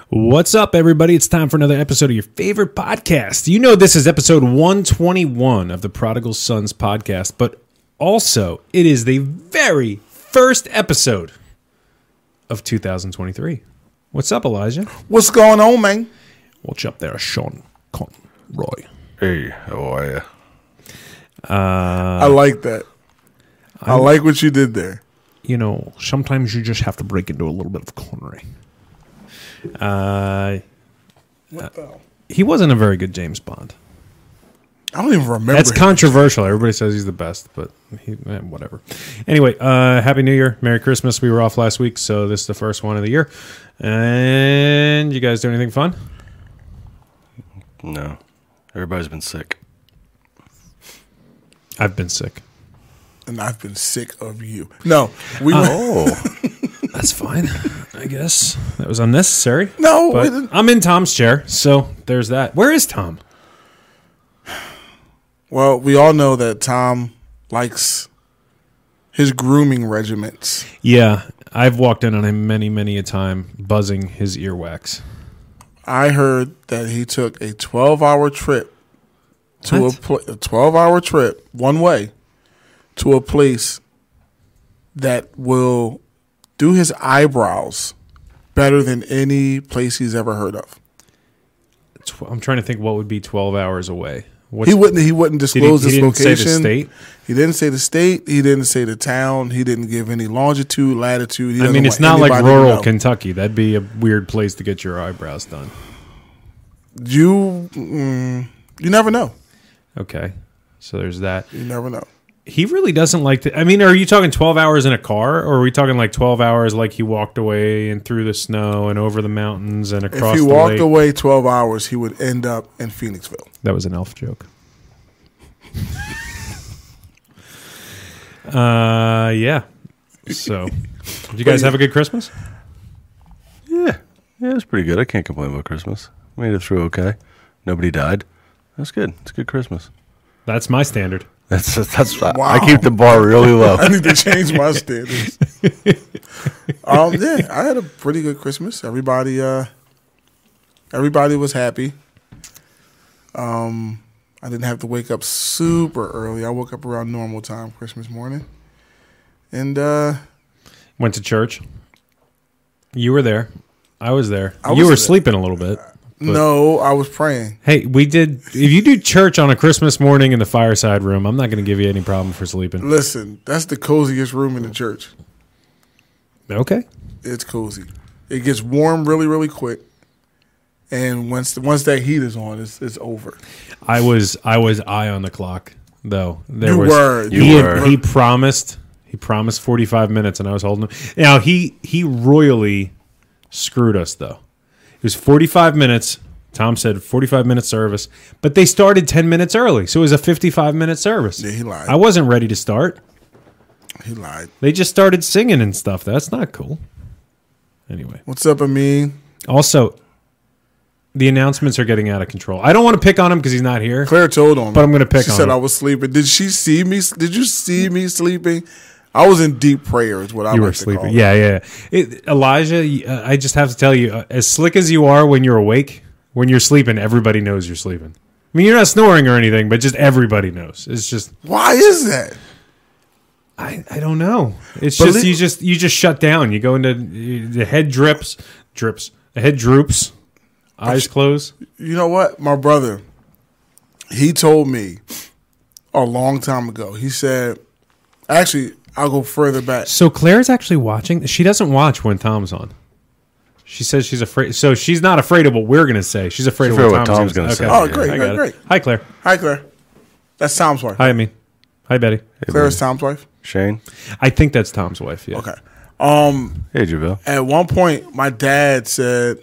What's up, everybody? It's time for another episode of your favorite podcast. You know this is episode 121 of the Prodigal Sons podcast, but also it is the very first episode of 2023. What's up, Elijah? What's going on, man? What's up there, Sean Conroy? Hey, how are you? I like that. I like what you did there. You know, sometimes you just have to break into a little bit of Conroy. He wasn't a very good James Bond. I don't even remember. That's him. controversial. Everybody says he's the best, but whatever. Anyway, Happy New Year. Merry Christmas. We were off last week, so this is the first one of the year. And you guys do anything fun? No. Everybody's been sick. I've been sick. And I've been sick of you. No, That's fine, I guess. That was unnecessary. No, but I'm in Tom's chair, so there's that. Where is Tom? Well, we all know that Tom likes his grooming regimens. Yeah, I've walked in on him many a time, buzzing his earwax. I heard that he took a 12-hour trip to What? a 12-hour trip one way to a place that will do his eyebrows better than any place he's ever heard of. I'm trying to think what would be 12 hours away. He wouldn't disclose his didn't location. say the state? He didn't say the state. He didn't say the town. He didn't give any longitude, latitude. I mean, it's not like rural Kentucky. That'd be a weird place to get your eyebrows done. You never know. Okay, so there's that. You never know. He really doesn't like to. I mean, are you talking 12 hours in a car, or are we talking like 12 hours like he walked away and through the snow and over the mountains and across If he the walked lake? away 12 hours, he would end up in Phoenixville. That was an elf joke. Yeah. So, did you guys have a good Christmas? Yeah, it was pretty good. I can't complain about Christmas. Made it through okay. Nobody died. That's good. It's a good Christmas. That's my standard. That's Wow. I keep the bar really low. I need to change my standards. Yeah, I had a pretty good Christmas. Everybody was happy. I didn't have to wake up super early. I woke up around normal time Christmas morning. And Went to church. You were there. I was there. I You was were there. sleeping a little bit. no, I was praying. Hey, we did. If you do church on a Christmas morning in the fireside room, I'm not going to give you any problem for sleeping. Listen, that's the coziest room in the church. Okay. It's cozy. It gets warm really, really quick. And once that heat is on, it's over. I was eye on the clock though. You were. He promised 45 minutes, and I was holding him. Now he royally screwed us though. It was 45 minutes. Tom said 45-minute service, but they started 10 minutes early, so it was a 55-minute service. Yeah, he lied. I wasn't ready to start. He lied. They just started singing and stuff. That's not cool. Anyway. What's up, Amin? Also, the announcements are getting out of control. I don't want to pick on him because he's not here. Claire told on me. But I'm gonna pick She on said him. I was sleeping. Did she see me? Did you see me sleeping? I was in deep prayer is what I You like were to sleeping. call Yeah. Elijah, I just have to tell you, as slick as you are when you're awake, when you're sleeping, everybody knows you're sleeping. I mean, you're not snoring or anything, but just everybody knows. It's just, Why is that? I don't know. It's But just you just shut down. You go into the head drips, the head droops, eyes close. You know what? My brother, he told me a long time ago. He said, actually, I'll go further back. So Claire's actually watching. She doesn't watch when Tom's on. She says she's afraid. So she's not afraid of what we're going to say. She's afraid of what Tom's going to say. Oh, great, I got it. great. Hi, Claire. Hi, Claire. That's Tom's wife. Hi, Amy. Hi, Betty. Claire's Tom's wife? Shane. I think that's Tom's wife. Yeah. Okay. Hey, JaVale. At one point, my dad said,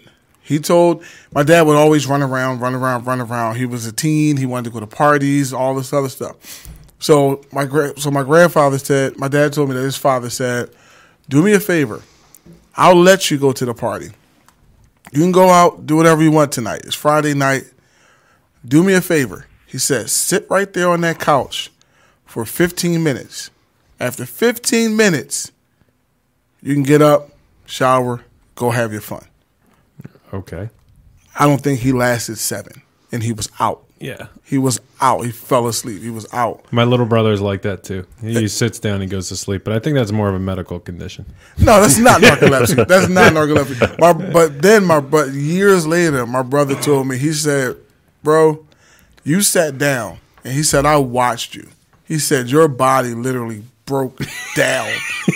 my dad would always run around. He was a teen. He wanted to go to parties, all this other stuff. So my grandfather said, my dad told me that his father said, do me a favor. I'll let you go to the party. You can go out, do whatever you want tonight. It's Friday night. Do me a favor. He said, sit right there on that couch for 15 minutes. After 15 minutes, you can get up, shower, go have your fun. Okay. I don't think he lasted 7, and he was out. Yeah. He was out. He fell asleep. He was out. My little brother's like that too. He sits down and goes to sleep, but I think that's more of a medical condition. No, that's not narcolepsy. That's not narcolepsy. But years later, my brother told me, he said, bro, you sat down, and he said, I watched you. He said, your body literally broke down.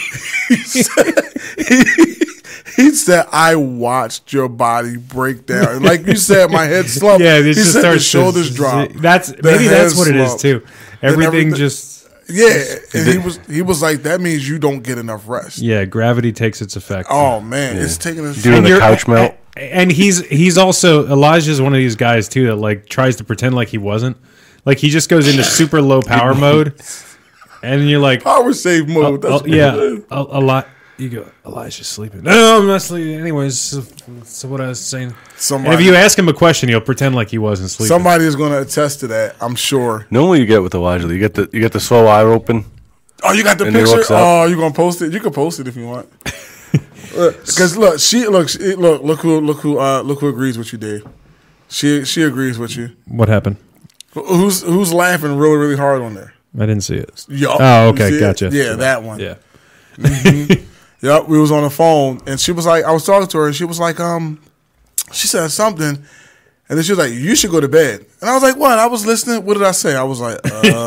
He said, I watched your body break down. And like you said, my head slumped. Yeah, he it just said starts the shoulders drop. That's what it is too. Everything just and he was like, that means you don't get enough rest. yeah, gravity takes its effect. Oh man, it's taking us. Doing the couch melt. And he's also Elijah's one of these guys too that like tries to pretend like he wasn't. Like he just goes into super low power mode, and you're like Power save mode. a lot. You go, Elijah's sleeping. No, I'm not sleeping. Anyways, so what I was saying. And if you ask him a question, he'll pretend like he wasn't sleeping. Somebody is going to attest to that, I'm sure. Normally, you get with Elijah. You get the slow eye open. Oh, you got the And he picture? looks up. Oh, you going to post it? You can post it if you want. Because look, look who agrees with you, Dave. She agrees with you. What happened? Who's laughing really, really hard on there? I didn't see it. Yup. Oh, You okay, see it? gotcha. Yeah, that one. Yeah. Yep, we was on the phone, and she was like, I was talking to her, and she was like, she said something, and then she was like, you should go to bed. And I was like, what? I was listening. What did I say? I was like,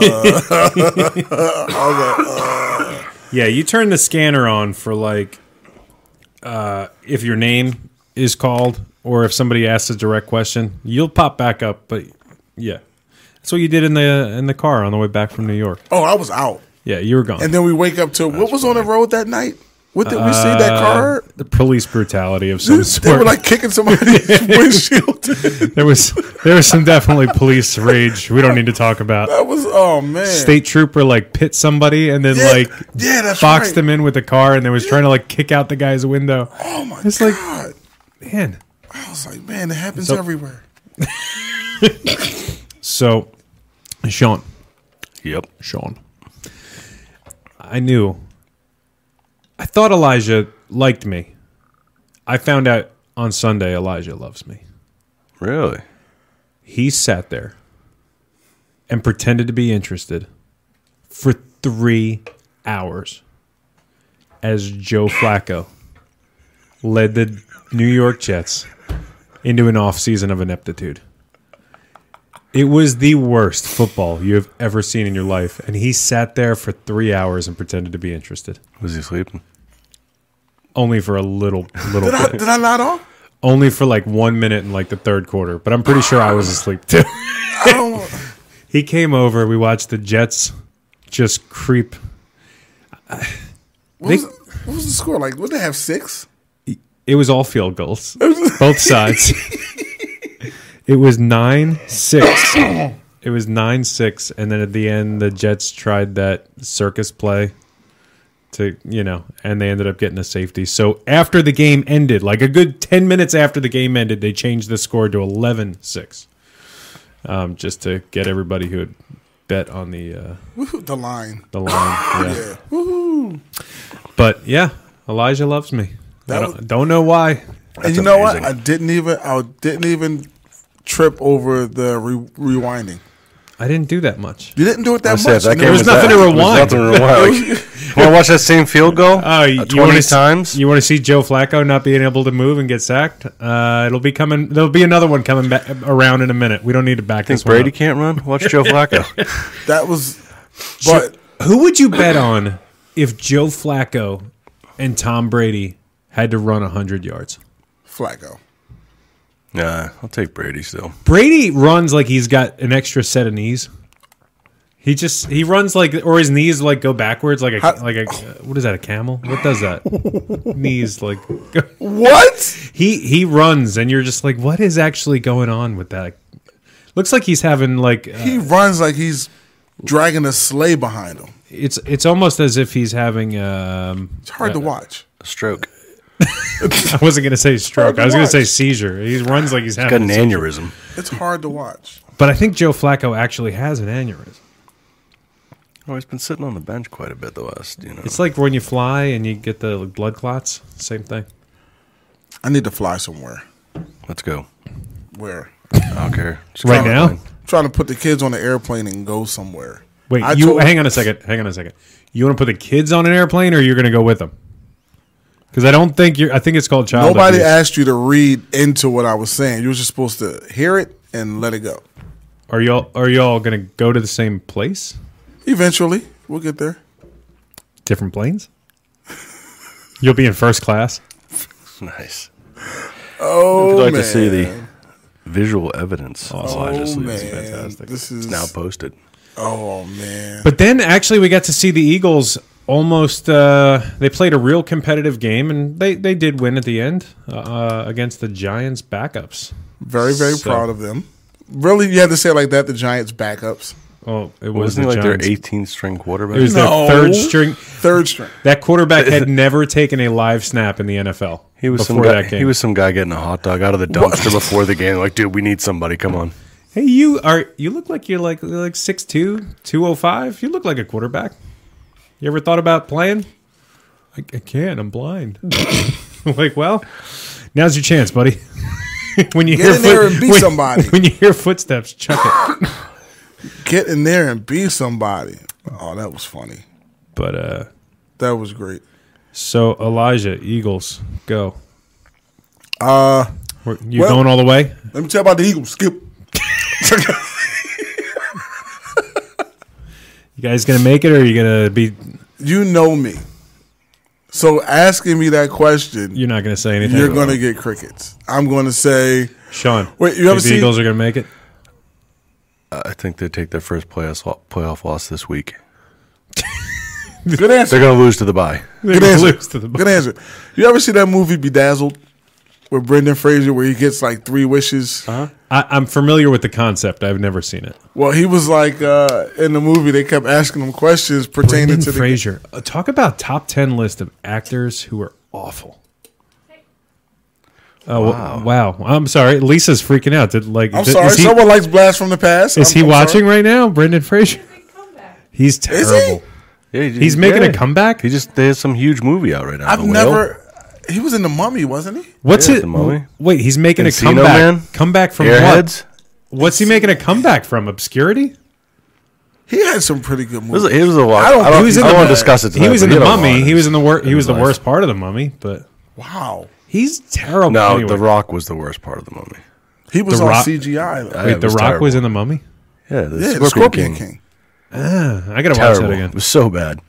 Yeah, you turn the scanner on for like if your name is called or if somebody asks a direct question, you'll pop back up. But yeah, that's what you did in the car on the way back from New York. Oh, I was out. Yeah, you were gone. And then we wake up to, what was on the road that night? What did we see that car? The police brutality of some They sort. were like kicking somebody's windshield. There was some definitely police rage. We don't need to talk about. That was, oh man. State trooper like pit somebody and then that's boxed right. him in with the car and they was trying to like kick out the guy's window. Oh my It's like, God. man. I was like, man, it happens everywhere. So, Sean. Yep. Sean. I thought Elijah liked me. I found out on Sunday Elijah loves me. Really? He sat there and pretended to be interested for 3 hours as Joe Flacco led the New York Jets into an offseason of ineptitude. It was the worst football you have ever seen in your life, and he sat there for 3 hours and pretended to be interested. Was he sleeping? Only for a little Did bit. I nod off? Only for like 1 minute in like the third quarter, but I'm pretty sure I was asleep too. I don't. He came over. We watched the Jets just creep. What was the score like? Would they have 6? It was all field goals, both sides. It was 9-6. It was 9-6, and then at the end, the Jets tried that circus play to, and they ended up getting a safety. So after the game ended, like a good 10 minutes after the game ended, they changed the score to 11-6, just to get everybody who had bet on the line. The line. Yeah. Yeah. Woohoo. But yeah, Elijah loves me. That I don't know why. And you know what? I didn't even trip over the rewinding. I didn't do that much. You didn't do it that I said, much. that There game was nothing to there rewind. was nothing to rewind. You want to watch that same field goal? You 20 times? You want to see Joe Flacco not being able to move and get sacked? It'll be coming. There'll be another one coming back around in a minute. We don't need to back Think this one Brady up. can't run? Watch Joe Flacco. That was, but Who would you bet on if Joe Flacco and Tom Brady had to run 100 yards? Flacco. Nah, I'll take Brady still. Brady runs like he's got an extra set of knees. He runs like, or his knees like go backwards like a what is that, a camel? What does that? Knees like What? he runs and you're just like, what is actually going on with that? Looks like he's having like He runs like he's dragging a sleigh behind him. it's almost as if he's having It's hard to watch. A stroke. I wasn't going to say stroke. I was going to say seizure. He runs like he's Got having an a seizure. aneurysm. It's hard to watch. But I think Joe Flacco actually has an aneurysm. Oh, he's been sitting on the bench quite a bit the last, It's like when you fly and you get the blood clots. Same thing. I need to fly somewhere. Let's go. Where? I don't care. Just Right go. now? Trying to put the kids on the airplane and go somewhere. Wait, I you told- hang on a second. Hang on a second. You want to put the kids on an airplane, or you're going to go with them? Because I don't think you're. I think it's called child Nobody abuse. asked you to read into what I was saying. You were just supposed to hear it and let it go. Are y'all going to go to the same place? Eventually, we'll get there. Different planes? You'll be in first class. Nice. Oh, If you'd like man. to see the visual evidence, Oh, man. fantastic. This is it's now posted. Oh, man. But then actually we got to see the Eagles almost they played a real competitive game, and they did win at the end against the Giants backups. Very, very So- proud of them. Really, you had to say it like that, the Giants backups. Oh, it was Wasn't the he like their Giants. 18th string quarterback? It was No. their third string. Third string. That quarterback had never taken a live snap in the NFL. He was some before guy. that game. He was some guy getting a hot dog out of the dumpster before the game. Like, dude, we need somebody. Come on. Hey, you look like you're like 6'2", 205. You look like a quarterback. You ever thought about playing? I can't. I'm blind. Like, well, now's your chance, buddy. When you Get hear in there and be somebody. When you hear footsteps, chuck it. Get in there and be somebody. Oh, that was funny. But That was great. so Elijah, Eagles, go. You Well- going all the way? Let me tell you about the Eagles. Skip. You guys gonna make it, or are you gonna be? You know me. So asking me that question, You're not gonna say anything. you're going to get crickets. I'm going to say, Sean. Wait, you ever think the seen- Eagles are gonna make it? I think they take their first playoff loss this week. good answer. They're going to lose to the bye. They're Good gonna answer. lose to the Good answer. You ever see that movie Bedazzled with Brendan Fraser where he gets like 3 wishes? I'm familiar with the concept. I've never seen it. Well, he was like in the movie. They kept asking him questions pertaining Brendan to the. Fraser. Talk about top 10 list of actors who are awful. Oh wow! I'm sorry. Lisa's freaking out. I'm sorry. Someone likes Blast from the Past. Is he I'm watching sorry. right now? Brendan Fraser. He's terrible. Yeah, He's making a comeback. There's some huge movie out right now. I've The Whale. never. He was in the Mummy, wasn't he? What's Yeah, it? The Mummy. Wait, he's making a Encino comeback. Man? Comeback from Airheads. what? What's he making a comeback from? Obscurity? He had some pretty good movies. It was a lot. I don't- I don't, he was in I don't the- want to discuss it. Tonight, He was in but the had a lot Mummy. in He was in the worst. He in was the his life. worst part of the Mummy, but Wow. he's terrible. No, anyway. The Rock was the worst part of the Mummy. He was The on Rock- CGI. Though. Yeah, Wait, it The was Rock terrible. was in the Mummy. Yeah, Yeah, the Scorpion King. I gotta watch Terrible. that It again. was so bad.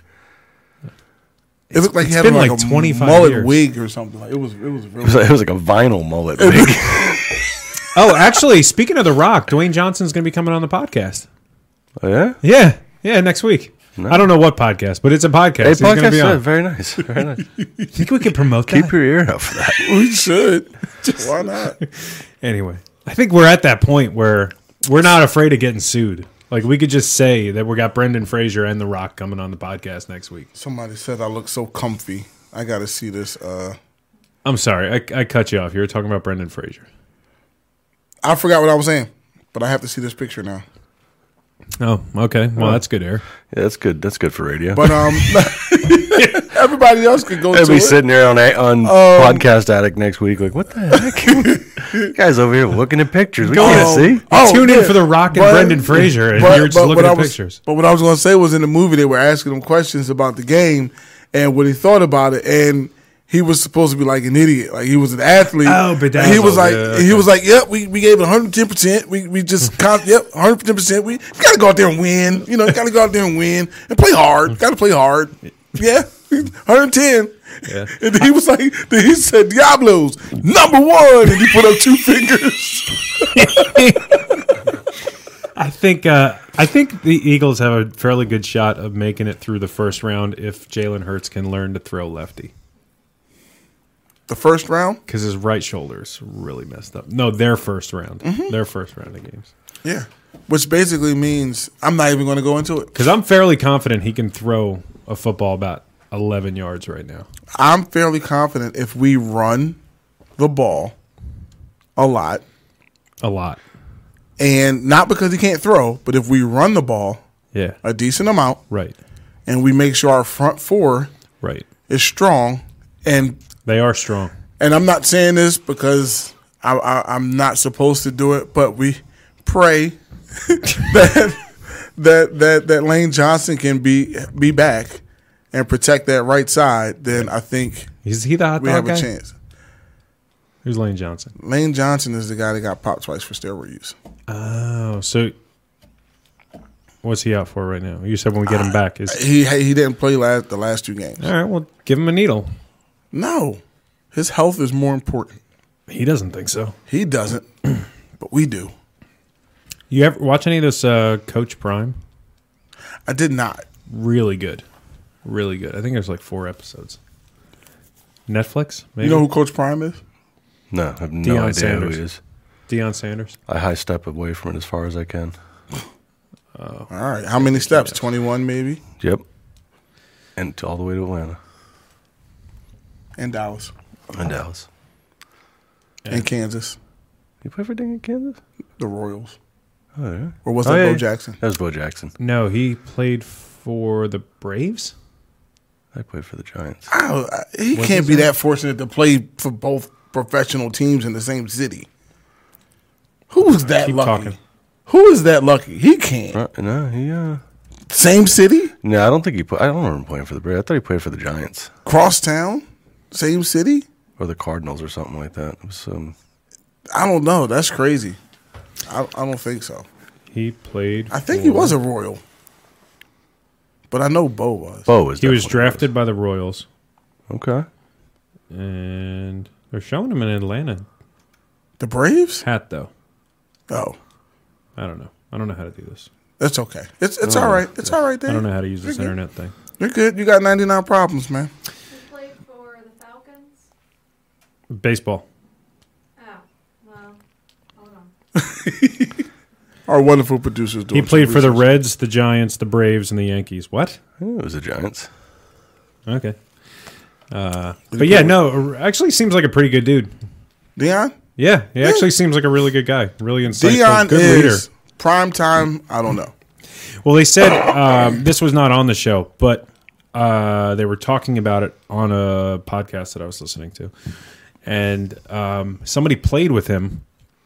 It looked like he it's had been like like a 25 mullet years. wig or something. Like, it was really. It was like a vinyl mullet. wig. Oh, actually, speaking of The Rock, Dwayne Johnson's going to be coming on the podcast. Oh, yeah? Yeah, next week. I don't know what podcast, but it's a podcast. Hey, He's gonna podcast. be Yeah, on. very nice. Very nice. Think we could promote that? Keep your ear out for that. We should. Why not? Anyway, I think we're at that point where we're not afraid of getting sued. Like, we could just say that we got Brendan Fraser and The Rock coming on the podcast next week. Somebody said I look so comfy. I got to see this. I'm sorry, I cut you off. You were talking about Brendan Fraser. I forgot what I was saying, but I have to see this picture now. Oh, okay. Well, that's good air. Yeah, that's good. That's good for radio. But everybody else could go They'll to be it. sitting there on Podcast Addict next week, like, what the heck? You guys over here looking at pictures. We can't see. Tune in yeah. for The Rock and But- Brendan Fraser, and but- you're just but looking what at I was- pictures. But what I was going to say was in the movie they were asking him questions about the game and what he thought about it, and he was supposed to be like an idiot, like he was an athlete. Oh, Bedazzled. He was like, Yeah, he was like, yep, we gave it 110%. We just, yep, 110%. We got to go out there and win. You know, got to go out there and win and play hard. Got to play hard. Yeah, 110. Yeah. And then he was like, then he said, Diablos, #1. And he put up 2 fingers. I think the Eagles have a fairly good shot of making it through the first round if Jalen Hurts can learn to throw lefty, The first round? because his right shoulder's really messed up. No, their first round. Mm-hmm. Their first round of games. Yeah. Which basically means I'm not even going to go into it. Because I'm fairly confident he can throw a football about 11 yards right now. I'm fairly confident if we run the ball a lot, A lot. and not because he can't throw, but if we run the ball Yeah. a decent amount Right. and we make sure our front 4 Right. is strong, and They are strong. I'm not saying this because I'm not supposed to do it, but we pray that Lane Johnson can be back and protect that right side. Then I think Is he the hot we dog have guy? a chance. Who's Lane Johnson? Lane Johnson is the guy that got popped twice for steroid use. Oh, so what's he out for right now? You said when we get him back. He didn't play the last 2 games. All right, well, give him a needle. No, his health is more important. He doesn't think so. He doesn't, but we do. You ever watch any of this Coach Prime? I did not. Really good. Really good. I think there's like 4 episodes. Netflix, maybe? You know who Coach Prime is? No, I have no Deion idea Sanders. who he is. Deion Sanders. I high step away from it as far as I can. All right. How many steps? 21 maybe? Yep. And all the way to Atlanta And Dallas. and Dallas. And Kansas. You play for Ding in Kansas? The Royals. Oh, yeah. Or was Oh, that yeah. Bo Jackson? That was Bo Jackson. No, he played for the Braves? I played for the Giants. He Was can't he be that? that fortunate to play for both professional teams in the same city. Who is that Keep lucky? talking. Who is that lucky? He can't. No, he. Same city? No, I don't think he. I don't remember him playing for the Braves. I thought he played for the Giants Crosstown? Same city? or the Cardinals or something like that. It was I don't know. That's crazy. I don't think so. He played I think he was a Royal. But I know Bo was. Bo was. He was definitely drafted by the Royals, Okay. and they're showing him in Atlanta The Braves? hat, though. Oh. I don't know. I don't know how to do this. That's okay. It's all right. It's all right, Dave. I don't know how to use this You're good. internet thing. You're good. You got 99 problems, man. Who played for the Falcons? Baseball. Oh, well, hold on. Our wonderful producers doing He played some for the research. Reds, the Giants, the Braves, and the Yankees. What? Yeah, it was the Giants. Okay. But yeah, no, actually seems like a pretty good dude. Dion? Yeah, he actually seems like a really good guy. Really insightful. Dion good is leader. prime time. I don't know. Well, they said this was not on the show, but they were talking about it on a podcast that I was listening to. And somebody played with him.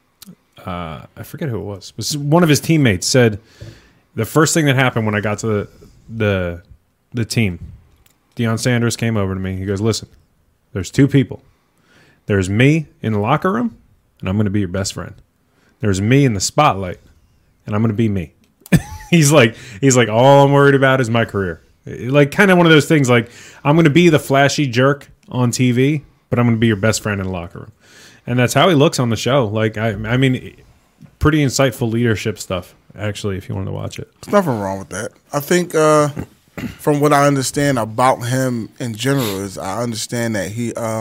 I forget who it was. It was one of his teammates said the first thing that happened when I got to the team, Deion Sanders came over to me. He goes, "Listen, there's 2 people. There's me in the locker room, and I'm going to be your best friend. There's me in the spotlight, and I'm going to be me." He's like, all I'm worried about is my career. Like, kind of one of those things. Like, I'm going to be the flashy jerk on TV, but I'm going to be your best friend in the locker room. And that's how he looks on the show. Like, I mean, pretty insightful leadership stuff, actually, if you wanted to watch it. There's nothing wrong with that. I think from what I understand about him in general is I understand that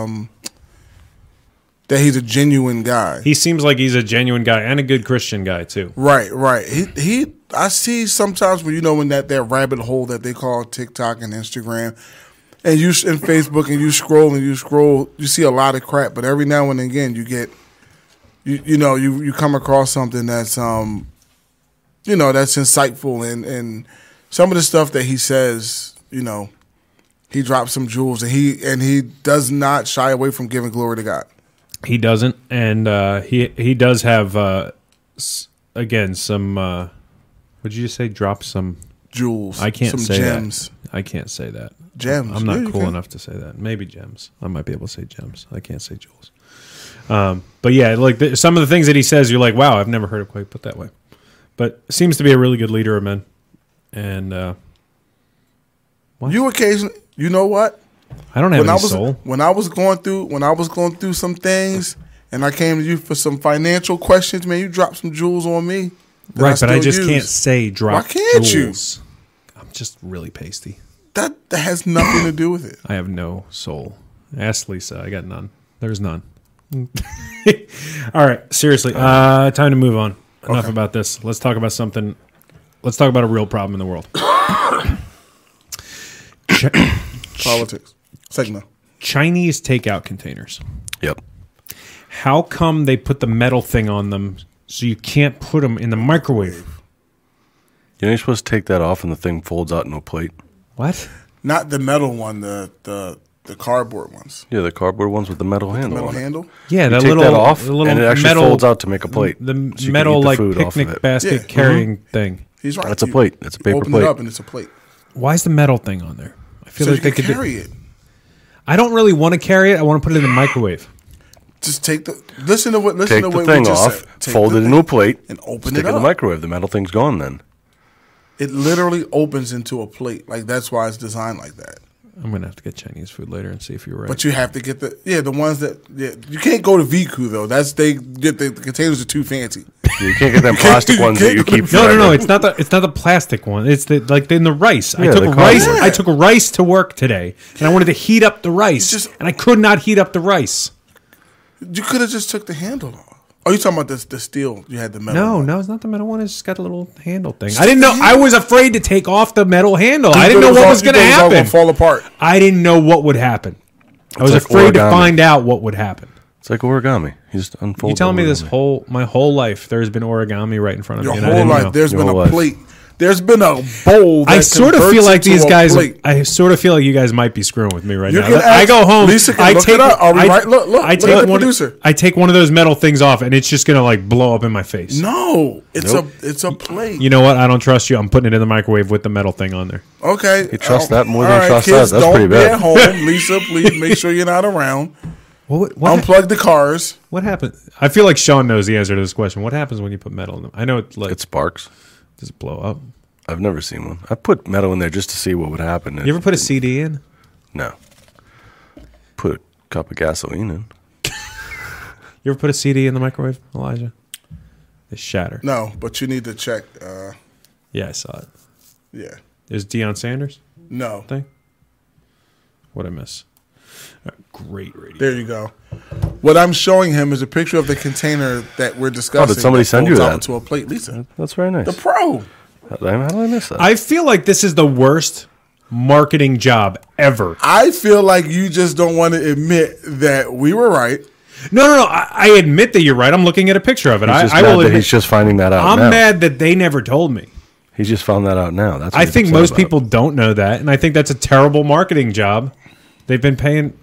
he's a genuine guy. He seems like he's a genuine guy and a good Christian guy, too. Right. I see sometimes when that rabbit hole that they call TikTok and Instagram, and you in Facebook and you scroll, you see a lot of crap. But every now and again, you get, you come across something that's that's insightful and some of the stuff that he says, he drops some jewels and he does not shy away from giving glory to God. He doesn't, and he does have again some. Would you just say drop some Jewels. I can't some say gems. that. I can't say that. Gems. I'm not Yeah, you cool can. enough to say that. Maybe gems. I might be able to say gems. I can't say jewels. But yeah, like some of the things that he says, you're like, wow, I've never heard it quite put that way. But seems to be a really good leader of men. And You occasionally, you know what? I don't have any soul. When I was going through some things, and I came to you for some financial questions, man, you dropped some jewels on me. Right, but I still just use. can't say drop Why can't jewels. I'm just really pasty. That has nothing to do with it. I have no soul. Ask Lisa. I got none. There's none. All right, seriously. Time to move on. Enough about this. Let's talk about something. Let's talk about a real problem in the world. Politics. Segment. Chinese takeout containers. Yep. How come they put the metal thing on them so you can't put them in the microwave? You're supposed to take that off and the thing folds out into a plate. What? Not the metal one. The the cardboard ones. Yeah, the cardboard ones with the metal handle. Metal on it. handle. Yeah, You that take little, that off, the little and it actually metal, folds out to make a plate. The So you can metal eat the like food off of picnic it. basket Yeah. carrying thing. He's right. That's a You plate. It's a paper open plate. it up and it's a plate. Why is the metal thing on there? I feel So like you they can could. carry it. I don't really want to carry it. I want to put it in the microwave. Just take the listen to what Take the we thing just off, said. Take fold the it thing into a plate, and open stick it it in the up. microwave. The metal thing's gone then. It literally opens into a plate. Like that's why it's designed like that. I'm gonna have to get Chinese food later and see if you're right. But you have to get the ones that you can't go to Viku though. That's the containers are too fancy. You can't get them plastic ones that you keep. no. forever. It's not the plastic one. It's in the rice. Yeah, the cardboard. I took rice to work today, and I wanted to heat up the rice, and I could not heat up the rice. You could have just took the handle off. Oh, you talking about the steel? You had the metal. No, one. no, it's not the metal one. It's just got a little handle thing. I didn't know. I was afraid to take off the metal handle. I You didn't know thought it what all- was you going to thought it was all happen. gonna fall apart. I didn't know what would happen. I was like afraid to origami. find out what would happen. It's like origami. You just unfold. You telling me this origami. my whole life there's been origami right in front of Your me, and I whole didn't life, know. there's Your been a whole life. plate. There's been a bowl. That I sort of converts feel like into these a guys. plate. I sort of feel like you guys might be screwing with me right You now. can I ask- go home. Lisa can I look take it up. Are we I, right? Look, I look take at the one. producer. I take one of those metal things off, and it's just gonna like blow up in my face. No, it's Nope. it's a plate. You know what? I don't trust you. I'm putting it in the microwave with the metal thing on there. Okay, You trust that more all than you trust kids, that. That's don't pretty bad. Be at home, Lisa. Please make sure you're not around. What Unplug the cars. What happened? I feel like Sean knows the answer to this question. What happens when you put metal in them? I know it like It sparks. does it blow up? I've never seen one. I put metal in there just to see what would happen. You ever put a CD in? No. Put a cup of gasoline in. You ever put a CD in the microwave, Elijah? They shatter. No, but you need to check. Yeah, I saw it. Yeah, Is Deion Sanders no. thing? What'd I miss? All right, great radio. There you go. What I'm showing him is a picture of the container that we're discussing. somebody that send you folds out that? into a plate, Lisa? That's very nice. The Pro. How did I miss that? I feel like this is the worst marketing job ever. I feel like you just don't want to admit that we were right. No. I admit that you're right. I'm looking at a picture of it. He's just I mad will that admit. he's just finding that out I'm now. mad that they never told me. He just found that out now. That's what I he's think upset most about. people don't know that, and I think that's a terrible marketing job. They've been paying.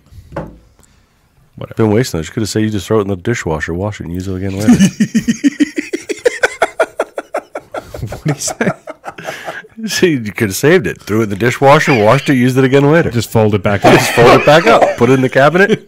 Been wasting it. You could have said you just throw it in the dishwasher, wash it, and use it again later. What do you say? See, you could have saved it. Threw it in the dishwasher, washed it, used it again later. Just fold it back up. Just fold it back up. Put it in the cabinet.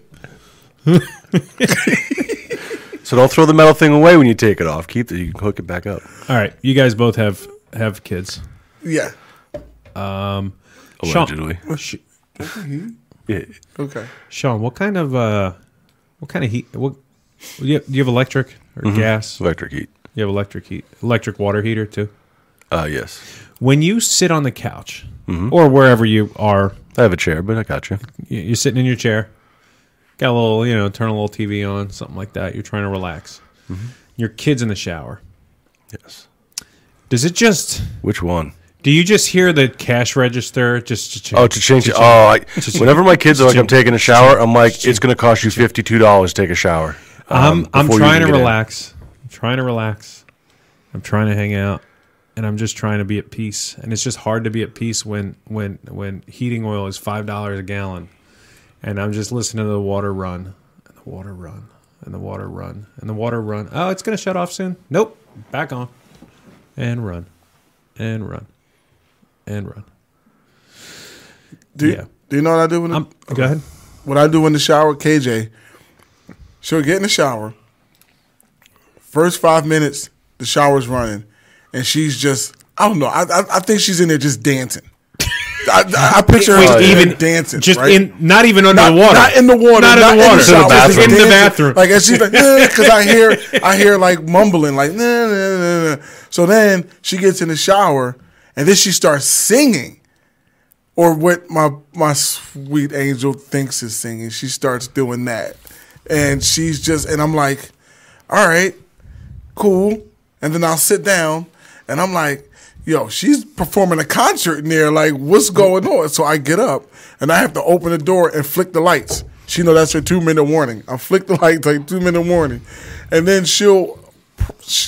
So don't throw the metal thing away when you take it off. Keep it. You can hook it back up. All right, you guys both have kids. Yeah. Allegedly. Yeah. Okay. Sean, what kind of heat? What do you have electric or gas? Electric heat. You have electric water heater too. Yes. When you sit on the couch or wherever you are, I have a chair, but I got you. you're sitting in your chair, got a little, turn a little TV on, something like that. You're trying to relax. Your kid's in the shower. Yes. Does it just? Which one? Do you just hear the cash register just to Oh, to change it. Whenever my kids are like, I'm taking a shower, I'm like, it's going to cost you $52 to take a shower. I'm before you trying to even get in. relax. I'm trying to relax. I'm trying to hang out, and I'm just trying to be at peace. And it's just hard to be at peace when heating oil is $5 a gallon, and I'm just listening to the water run, and the water run, and the water run, and the water run. Oh, it's gonna shut off soon. Nope, back on, and run, and run, and run. Do you know what I do when Go ahead. What I do in the shower, KJ, she'll get in the shower. First 5 minutes, the shower's running, and she's just, I don't know. I think she's in there just dancing. I picture her just even dancing, just right? not even under the water. Not in the water. Not in the water. shower, just In the dancing. bathroom. Like, and she's like, because I hear like mumbling, like, nah, nah, nah, nah. So then she gets in the shower, and then she starts singing. Or what my sweet angel thinks is singing. She starts doing that. And she's just, and I'm like, all right, cool. And then I'll sit down, and I'm like, yo, she's performing a concert in there. Like, what's going on? So I get up, and I have to open the door and flick the lights. She know that's her 2-minute warning. I flick the lights, like 2-minute warning. And then she'll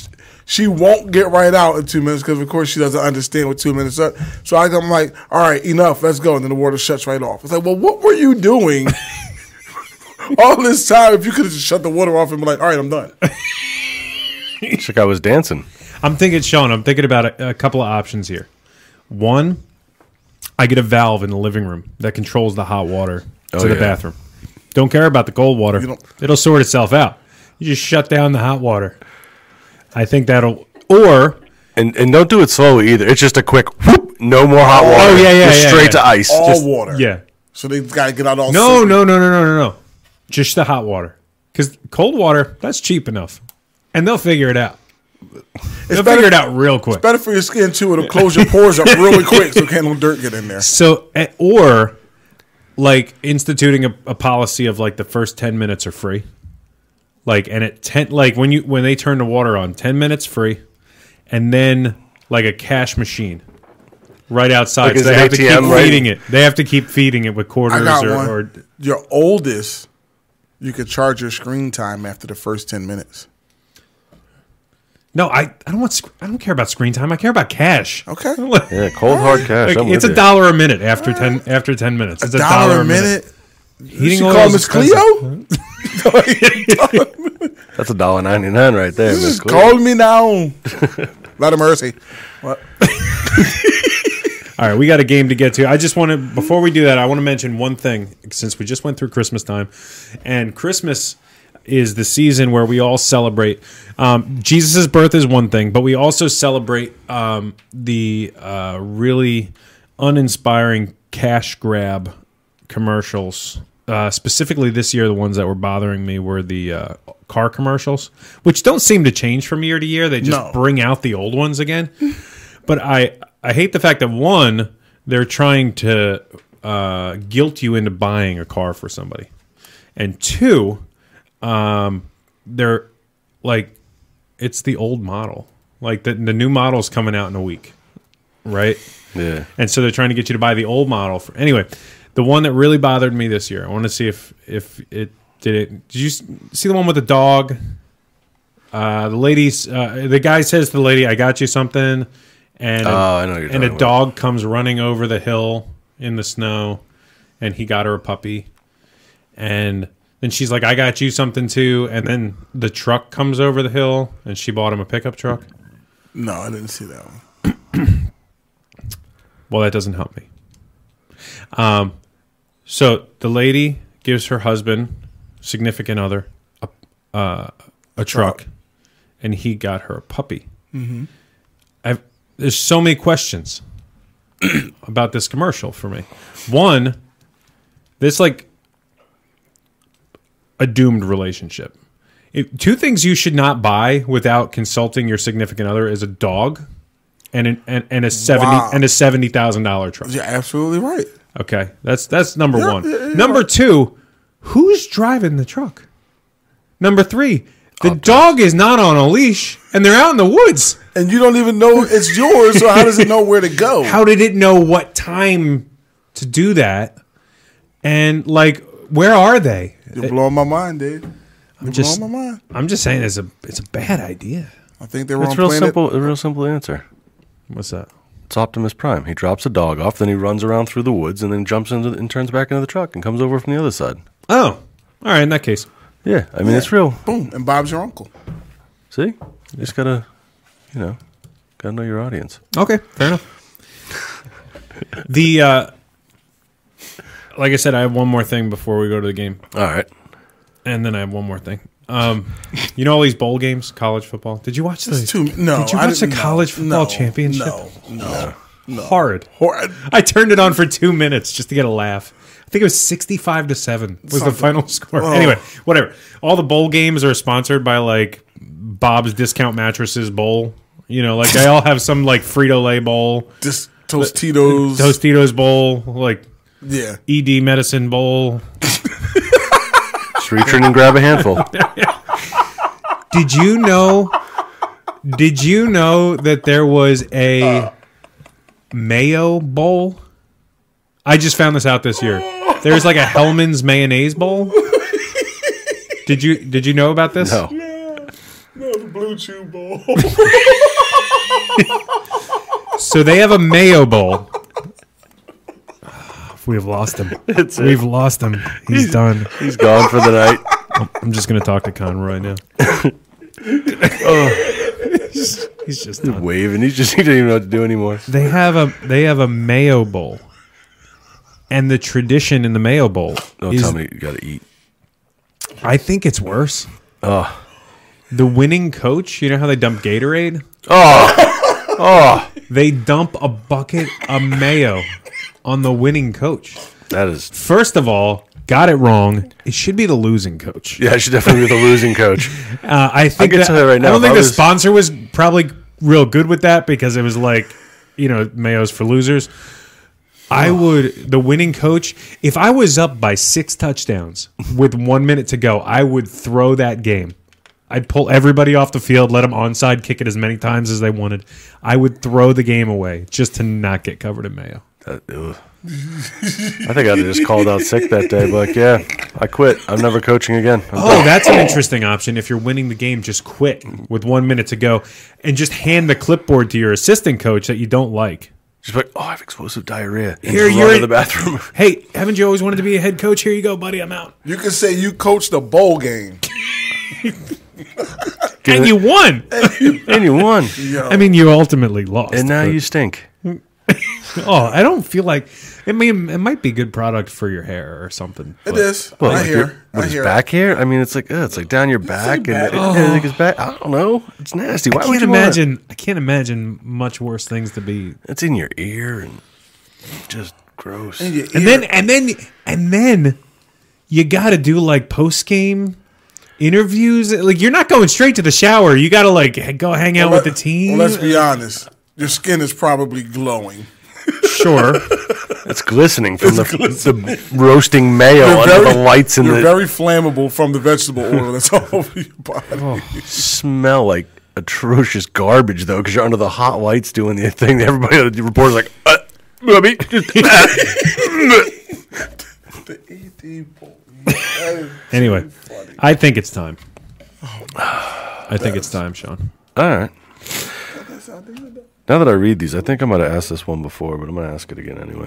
she won't get right out in 2 minutes because, of course, she doesn't understand what 2 minutes are. So I'm like, all right, enough, let's go. And then the water shuts right off. It's like, well, what were you doing all this time if you could have just shut the water off and be like, all right, I'm done? It's like I was dancing. I'm thinking about a couple of options here. One, I get a valve in the living room that controls the hot water to the bathroom. Don't care about the cold water. It'll sort itself out. You just shut down the hot water. I think that'll... Or... And don't do it slowly either. It's just a quick whoop, no more hot water. Oh, yeah, Just straight to ice. All water. Yeah. So they got to get out all No. Just the hot water. Because cold water, that's cheap enough. And they'll figure it out. They'll figure it out real quick. Better for your skin, too. It'll close your pores up really quick so can't no dirt get in there. So, or like instituting a policy of like the first 10 minutes are free. Like, and at 10, like when they turn the water on, 10 minutes free. And then like a cash machine right outside. Like so they have to keep ATM, feeding it. They have to keep feeding it with quarters I got or one. Your oldest, you could charge your screen time after the first 10 minutes. No, I don't care about screen time. I care about cash. Okay. Yeah, cold hard cash. Like, it's $1 a minute after 10 minutes. It's $1 a minute. Heating She oil call is Miss expensive. Cleo? That's $1.99 right there, Miss Cleo. Call me now. Lot of mercy. What? All right, we got a game to get to. I just want to, before we do that, I want to mention one thing since we just went through Christmas time. And Christmas is the season where we all celebrate. Jesus' birth is one thing, but we also celebrate the really uninspiring cash grab commercials. Specifically this year, the ones that were bothering me were the car commercials, which don't seem to change from year to year. They just bring out the old ones again. But I hate the fact that, one, they're trying to guilt you into buying a car for somebody. And two, they're like, it's the old model. Like the new model's coming out in a week, right? Yeah. And so they're trying to get you to buy the old model. Anyway, the one that really bothered me this year, I want to see if it did it. Did you see the one with the dog? The guy says to the lady, "I got you something," and I know what you're and a talking dog comes running over the hill in the snow, and he got her a puppy, and then she's like, "I got you something too," and then the truck comes over the hill, and she bought him a pickup truck. No, I didn't see that one. Well, that doesn't help me. So the lady gives her husband, significant other, a truck, and he got her a puppy. Mm-hmm. There's so many questions about this commercial for me. One, this like a doomed relationship. Two things you should not buy without consulting your significant other is a dog and a $70,000 truck. You're absolutely right. Okay, that's number one. Yeah, number two, who's driving the truck? Number three, the dog is not on a leash, and they're out in the woods. And you don't even know it's yours, so how does it know where to go? How did it know what time to do that? And, like, where are they? You're blowing my mind, Dave. You're blowing my mind. I'm just saying it's a bad idea. I think they were It's on real planet. simple. A real simple answer. What's that? It's Optimus Prime. He drops a dog off, then he runs around through the woods, and then jumps into and turns back into the truck and comes over from the other side. Oh, all right, in that case. Yeah, I mean, it's real. Boom, and Bob's your uncle. See? You just gotta know your audience. Okay, fair enough. Like I said, I have one more thing before we go to the game. All right. And then I have one more thing. You know all these bowl games, college football? Did you watch those? No, Did you watch the college football championship? No. Hard. I turned it on for 2 minutes just to get a laugh. I think it was 65-7 was the final score. Oh. Anyway, whatever. All the bowl games are sponsored by like Bob's Discount Mattresses Bowl. You know, like they all have some like Frito-Lay bowl, Just Tostitos. Tostitos bowl, like Yeah. ED Medicine Bowl. Just reach in and grab a handful. Did you know that there was a mayo bowl? I just found this out this year. There's like a Hellman's mayonnaise bowl. Did you know about this? No. No, the blue Choo Choo Bowl. So they have a mayo bowl. We've lost him. We've lost him. He's done. He's gone for the night. I'm just going to talk to Conroy now. He's just done. Waving. He doesn't even know what to do anymore. They have a mayo bowl. And the tradition in the mayo bowl Don't is, tell me you got to eat. I think it's worse. Oh. The winning coach, you know how they dump Gatorade? Oh. They dump a bucket of mayo on the winning coach. That is. First of all, got it wrong. It should be the losing coach. Yeah, I should definitely be the losing coach. I think can tell you right now, I don't if think I the was- sponsor was probably real good with that because it was like, mayo's for losers. The winning coach, if I was up by 6 touchdowns with 1 minute to go, I would throw that game. I'd pull everybody off the field, let them onside kick it as many times as they wanted. I would throw the game away just to not get covered in mayo. I think I'd have just called out sick that day. But like, yeah, I quit. I'm never coaching again. Oh, that's an interesting option. If you're winning the game, just quit with 1 minute to go and just hand the clipboard to your assistant coach that you don't like. Just like, I have explosive diarrhea. And Here, just you're run to in- the bathroom. Hey, haven't you always wanted to be a head coach? Here you go, buddy. I'm out. You can say you coached a bowl game. And you won. And you won. Yo. I mean, you ultimately lost. And now but- you stink. I don't feel like. I mean, it might be good product for your hair or something. It but- is. What, I like hear. what, I his hear. back hair? I mean, it's like down your back, and like his back. I don't know. It's nasty. Why I would can't you want imagine. I can't imagine much worse things to be. it? It's in your ear and just gross. In your And ear. then you got to do like post game interviews. Like you're not going straight to the shower. You got to like go hang out with the team. Well, let's be honest. Your skin is probably glowing. Sure. It's glistening from the roasting mayo under the lights and You're the very flammable from the vegetable oil that's all over your body. smell like atrocious garbage though, because you're under the hot lights doing the thing. Everybody, the reporter's like, "Bubby, The ED bowl. That is Anyway, too funny. I think it's time. I think it's time, Sean. all right." Now that I read these, I think I might have asked this one before, but I'm going to ask it again anyway.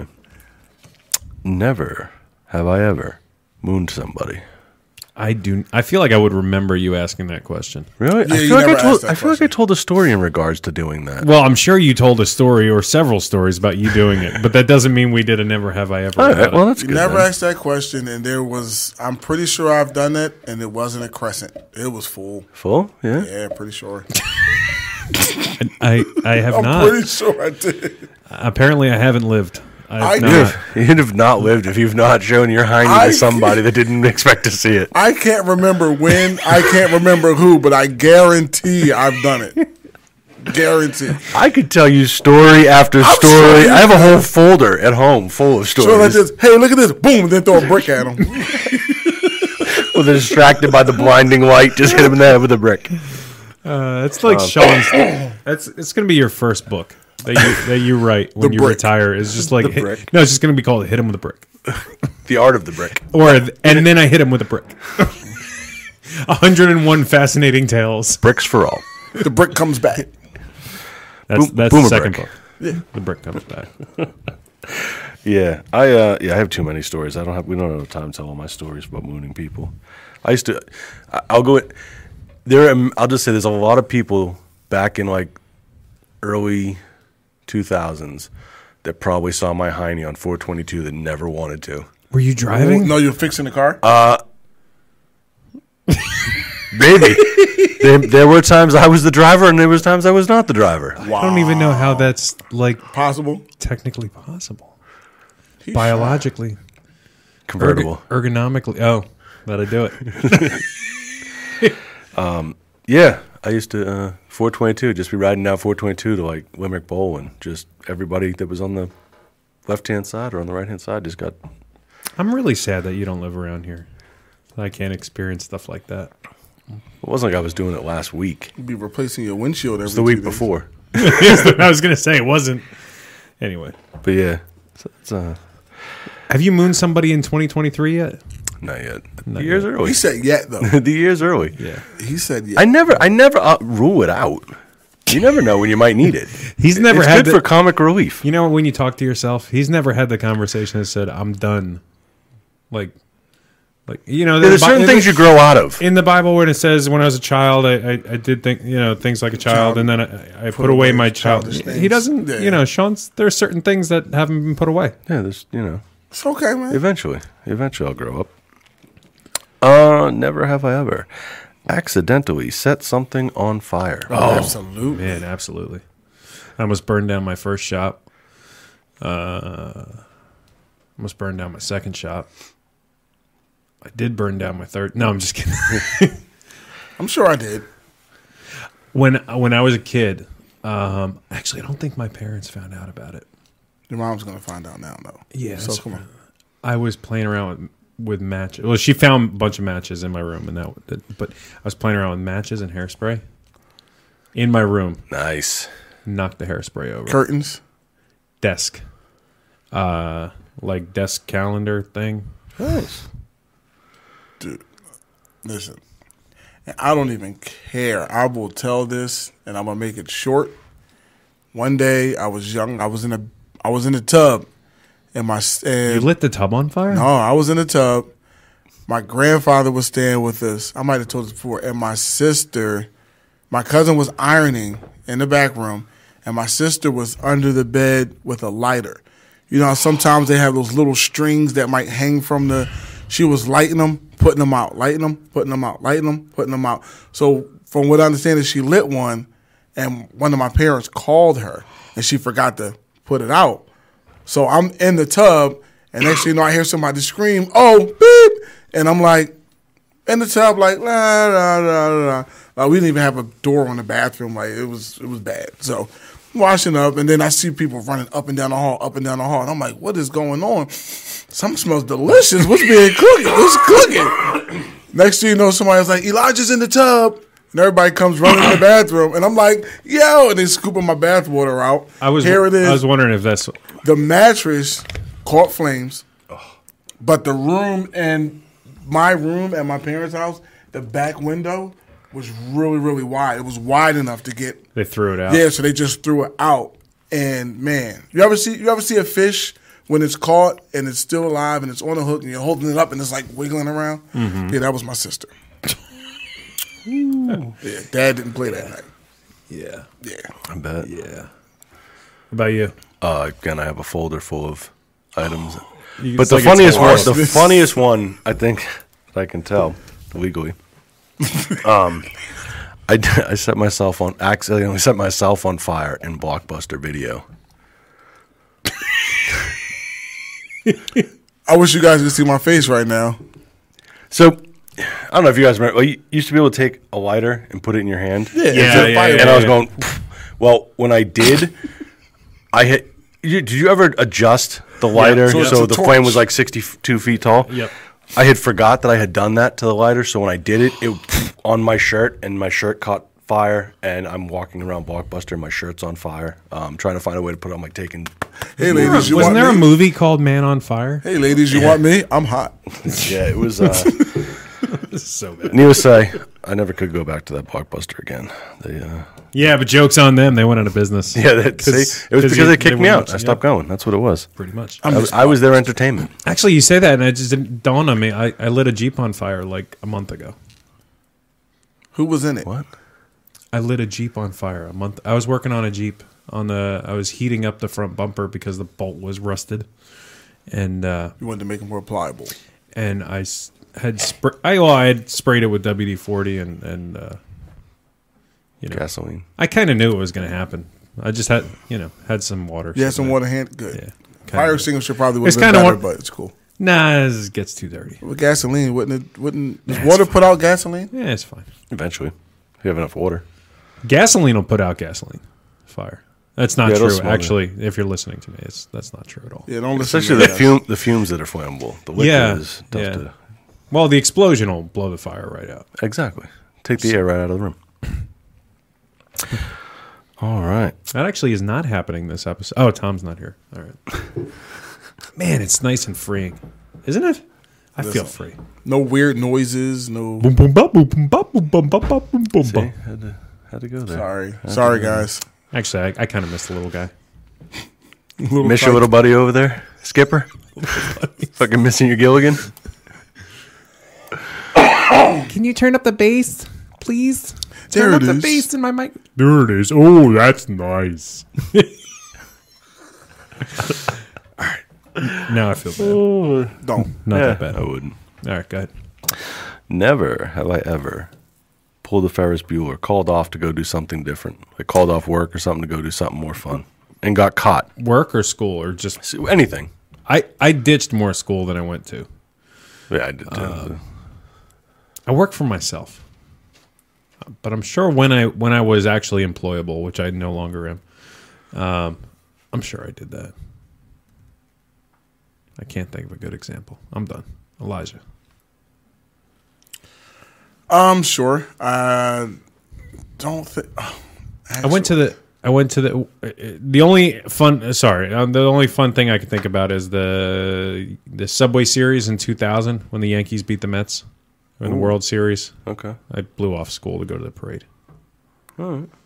Never have I ever mooned somebody. I feel like I would remember you asking that question. Really? Yeah, I you feel like never I told. asked that I feel like I question. told a story in regards to doing that. Well, I'm sure you told a story or several stories about you doing it, but that doesn't mean we did a never have I ever. All about right. it. Well, that's You good. never then. asked that question, and I'm pretty sure I've done that, and it wasn't a crescent. It was full. Full? Yeah. Yeah, pretty sure. I have I'm not. pretty sure I did. Apparently, I haven't lived. I've I not. You'd have not lived if you've not shown your hiney I- to somebody that didn't expect to see it. I can't remember when, I can't remember who, but I guarantee I've done it. Guarantee. I could tell you story after I'm story. sure you I have a whole have. folder at home full of stories. So like this, hey, look at this, boom, and then throw a brick at him. Well, they're distracted by the blinding light. Just hit him in the head with a brick. It's like Sean's. It's going to be your first book that you write when The you Brick. retire. Is just like The Brick. no, it's just going to be called "Hit Him with a Brick," The art of the brick. and then I hit him with a brick. 101 fascinating tales. Bricks for all. The brick comes back. That's the Boomer second Brick. book. Yeah, the brick comes back. Yeah, I have too many stories. We don't have time to tell all my stories about mooning people. I'll go in, there. I'll just say there's a lot of people back in like early 2000s that probably saw my hiney on 422 that never wanted to. Were you driving? No, you're fixing the car? Maybe there were times I was the driver and there was times I was not the driver. I don't even know how that's like Possible. technically possible, He's biologically, Convertible. ergonomically. Oh, that'll do it. Yeah, I used to 422 just be riding down 422 to like Limerick Bowl and just everybody that was on the left-hand side or on the right-hand side just got. I'm really sad that you don't live around here. I can't experience stuff like that. It wasn't like I was doing it last week. You'd be replacing your windshield every It's the week 2 days. before. I was gonna say it wasn't. Anyway, But yeah, so it's, have you mooned somebody in 2023 yet? Not yet. Not The year's yet. early. He said yet though. The year's early. Yeah. He said yet. I never rule it out. You never know when you might need it. He's never it's had good the- for comic relief. You know, when you talk to yourself, he's never had the conversation that said, "I'm done." Like you know, There's certain things you grow out of. in the Bible when it says, "When I was a child, I did things like a child, and then I put away my child." childish things. He doesn't, Yeah. Sean's. There are certain things that haven't been put away. Yeah, there's It's okay, man. eventually I'll grow up. Never have I ever accidentally set something on fire. Absolutely. Man, absolutely. I almost burned down my first shop. Almost burned down my second shop. I did burn down my third. No, I'm just kidding. I'm sure I did. When I was a kid, actually, I don't think my parents found out about it. Your mom's gonna find out now, though. Yeah, So so come on. I was playing around with matches. Well, she found a bunch of matches in my room, but I was playing around with matches and hairspray in my room. Nice. Knocked the hairspray over. Curtains. Desk, like desk calendar thing. Nice. Dude, listen. And I don't even care. I will tell this, and I'm gonna make it short. One day, I was young. I was in the tub, and You lit the tub on fire? no, I was in the tub. My grandfather was staying with us. I might have told this before. And my cousin was ironing in the back room, and my sister was under the bed with a lighter. You know how sometimes they have those little strings that might hang from the. She was lighting them, putting them out, lighting them, putting them out, lighting them, putting them out. So from what I understand is she lit one, and one of my parents called her, and she forgot to put it out. So I'm in the tub, and next thing you know, I hear somebody scream, "Oh, beep!" And I'm like, in the tub, like, la, la, la, la. Like, we didn't even have a door on the bathroom. Like, it was bad. So washing up, and then I see people running up and down the hall, and I'm like, what is going on? Something smells delicious. What's being cooked? What's cooking? Next thing you know, somebody's like, Elijah's in the tub. And everybody comes running in the bathroom, and I'm like, yo, and they scooping my bath water out. Here it is. I was wondering if that's The mattress caught flames, but the room and my room at my parents' house, the back window was really, really wide. It was wide enough to get. they threw it out. Yeah, so they just threw it out. And man, you ever see a fish when it's caught and it's still alive and it's on a hook and you're holding it up and it's like wiggling around? Mm-hmm. Yeah, that was my sister. Yeah, Dad didn't play that night. Yeah. Yeah. I bet. Yeah. How about you? Again, I have a folder full of items. You- But it's the like it's funniest one, horrible. the funniest one, I think that I can tell legally. I accidentally set myself on fire in Blockbuster Video. I wish you guys could see my face right now. So I don't know if you guys remember. Well, you used to be able to take a lighter and put it in your hand. Yeah, Yeah, it's a yeah, fire. yeah. And I was going. Well, when I did, I hit. Did you ever adjust the lighter so it's so a the torch. flame was like 62 feet tall? Yep. I had forgot that I had done that to the lighter, so when I did it, it on my shirt, and my shirt caught fire, and I'm walking around Blockbuster, and my shirt's on fire. Trying to find a way to put it. I'm like taking. Hey, ladies, you Wasn't want there a me? movie called Man on Fire? Hey, ladies, you want me? I'm hot. Yeah, it was. This is so bad. Needless to say, I never could go back to that Blockbuster again. They. Yeah, but joke's on them. They went out of business. Yeah, see, it was because they kicked me out. I stopped going. going. That's what it was. Pretty much. I was their entertainment. Actually, you say that, and it just didn't dawn on me. I lit a Jeep on fire like a month ago. Who was in it? What? I lit a Jeep on fire a month. I was working on a Jeep. I was heating up the front bumper because the bolt was rusted, and You wanted to make it more pliable. I had I had sprayed it with WD-40 and you know, Gasoline. I kind of knew it was going to happen. I just had some water. You had some sitting water hand? Good. there. Yeah. Fire Kinda. extinguisher probably would It's have been kinda better, one- but it's cool. Nah, it gets too dirty. With gasoline, does water put out gasoline? Yeah, it's fine. Eventually, if you have enough water. Gasoline will put out gasoline. Fire. That's not Yeah, it'll true. smell Actually, if you're listening to me, that's not true at all. Yeah, don't listen Especially to the fumes that are flammable. The liquid is tough yeah. to. Well, the explosion will blow the fire right out. Exactly. Take the air right out of the room. All right. That actually is not happening this episode. Oh, Tom's not here. All right. Man, it's nice and freeing, isn't it? I feel free. No weird noises. No. Boom, boom, ba, boom, boom, ba, boom, boom, ba, ba, boom, boom, See, ba. had to go there. Sorry, guys. Actually, I kind of miss the little guy. Miss your little buddy over there, Skipper. Fucking missing your Gilligan. Can you turn up the bass, please? There Turn up it the is. bass in my mic. There it is. Oh, that's nice. All right. Now I feel bad. Don't. Not Yeah, that bad. I wouldn't. All right, go ahead. Never have I ever pulled a Ferris Bueller, called off to go do something different. Like called off work or something to go do something more fun. And got caught. Work or school or just... So, anything. I ditched more school than I went to. Yeah, I did too. I work for myself. But I'm sure when I was actually employable, which I no longer am, I'm sure I did that. I can't think of a good example. I'm done. Elijah. Sure. I don't think. I went to the only fun. Sorry, the only fun thing I can think about is the Subway Series in 2000 when the Yankees beat the Mets in the World Series. Okay. I blew off school to go to the parade. All right.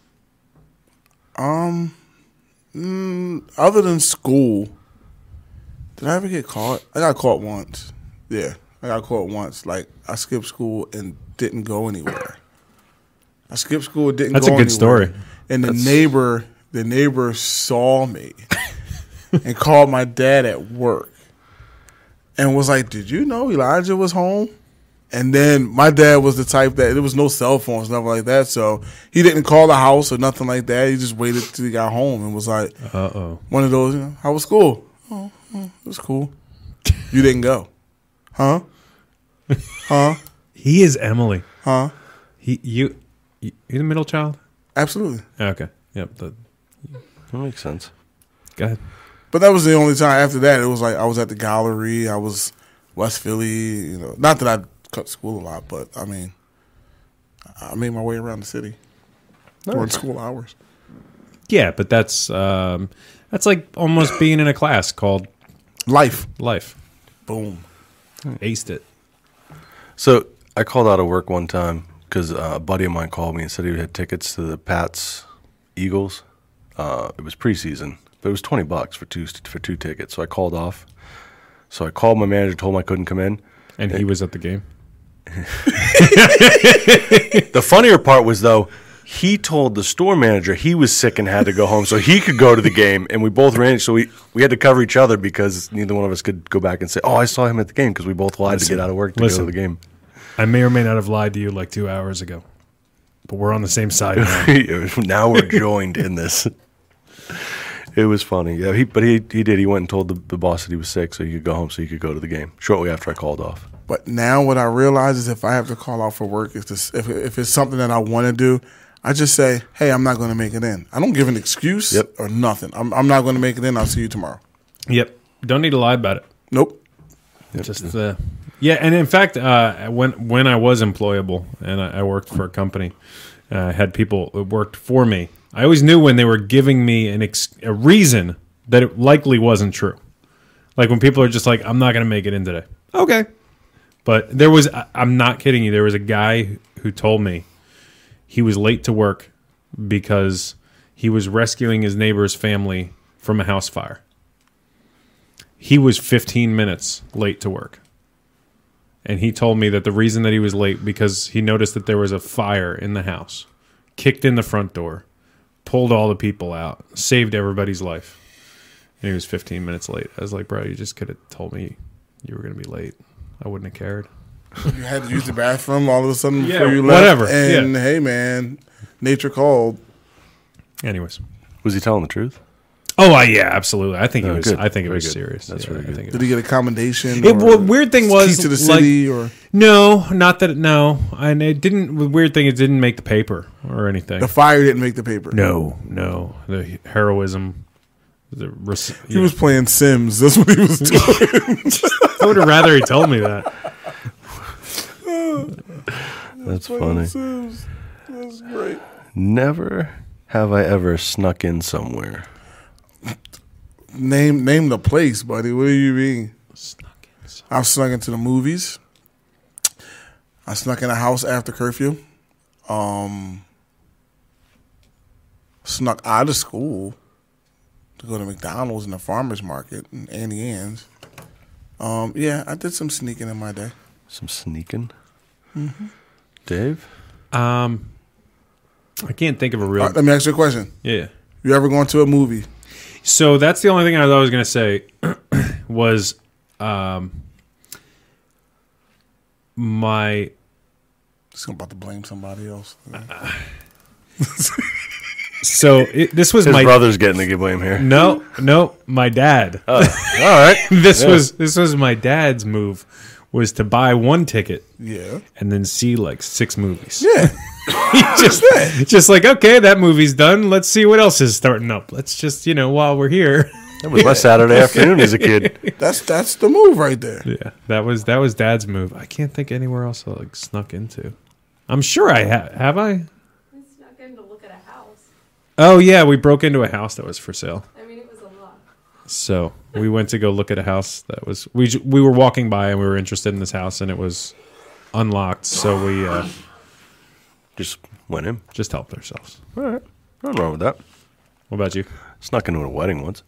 Other than school, did I ever get caught? I got caught once. Yeah, I got caught once. Like I skipped school and didn't go anywhere. I skipped school, didn't. That's go a good anywhere. story. And the neighbor saw me and called my dad at work and was like, "Did you know Elijah was home?" And then my dad was the type that there was no cell phones, nothing like that, so he didn't call the house or nothing like that. He just waited till he got home and was like, one of those, how was school? Oh, it was cool. You didn't go, huh? Huh? He is Emily. Huh? You the middle child? Absolutely. Okay. Yep. That makes sense. Go ahead. But that was the only time. After that, it was like I was at the gallery. I was West Philly. Not that I cut school a lot, but I mean, I made my way around the city during school hours. Yeah, but that's like almost being in a class called Life. Boom. Aced it. So I called out of work one time because a buddy of mine called me and said he had tickets to the Pats Eagles. It was preseason, but it was $20 for two tickets. So I called off. So I called my manager, told him I couldn't come in. And he was at the game. The funnier part was, though, he told the store manager he was sick and had to go home so he could go to the game. And we both ran. So we had to cover each other because neither one of us could go back and say, "Oh, I saw him at the game," because we both lied to get out of work to go to the game. I may or may not have lied to you like 2 hours ago, but we're on the same side now. Now we're joined in this. It was funny. Yeah, he did. He went and told the boss that he was sick so he could go home so he could go to the game shortly after I called off. But now what I realize is if I have to call off for work, if it's something that I want to do, I just say, "Hey, I'm not going to make it in." I don't give an excuse or nothing. I'm not going to make it in. I'll see you tomorrow. Yep. Don't need to lie about it. Nope. Yep. Just yeah. And in fact, when I was employable and I worked for a company, I had people that worked for me. I always knew when they were giving me a reason that it likely wasn't true. Like when people are just like, "I'm not going to make it in today." Okay. But there was, I'm not kidding you, there was a guy who told me he was late to work because he was rescuing his neighbor's family from a house fire. He was 15 minutes late to work. And he told me that the reason that he was late because he noticed that there was a fire in the house, kicked in the front door, pulled all the people out, saved everybody's life. And he was 15 minutes late. I was like, "Bro, you just could have told me you were going to be late. I wouldn't have cared." You had to use the bathroom all of a sudden Yeah, before you left. whatever. And Yeah. hey, man, nature called. Anyways. Was he telling the truth? Oh, yeah, absolutely. I think it was. Good. I think it Very was good. serious. That's Yeah, really I good. think it Did was. he get a commendation? Well, weird thing was key to the like, city or no, not that. No, and it didn't. The weird thing, it didn't make the paper or anything. the fire didn't make the paper. No. The heroism. He was playing Sims. That's what he was doing. I would have rather he told me that. That's funny. Sims. That's great. Never have I ever snuck in somewhere. Name the place, buddy. What do you mean? Nice. I've snuck into the movies. I snuck in a house after curfew. Snuck out of school to go to McDonald's and the farmer's market and Annie Ann's. Yeah, I did some sneaking in my day. Some sneaking. Mm-hmm. Dave? I can't think of a real. All right, let me ask you a question. Yeah. You ever gone to a movie? So that's the only thing I was going to say was my. Just about to blame somebody else. So this was His my brother's getting the blame here. no, my dad. All right. This Yeah. was my dad's move, was to buy one ticket Yeah. and then see like 6 movies. Yeah. Just like, okay, that movie's done. Let's see what else is starting up. Let's just, while we're here. That was my Saturday afternoon as a kid. That's the move right there. Yeah, that was dad's move. I can't think anywhere else I like snuck into. I'm sure I have I? I snuck in to look at a house. Oh yeah, we broke into a house that was for sale. I mean, it was a lot. So we went to go look at a house that was we were walking by and we were interested in this house and it was unlocked. So we Just went in. just helped ourselves. All right. Nothing wrong with that. What about you? Snuck into a wedding once.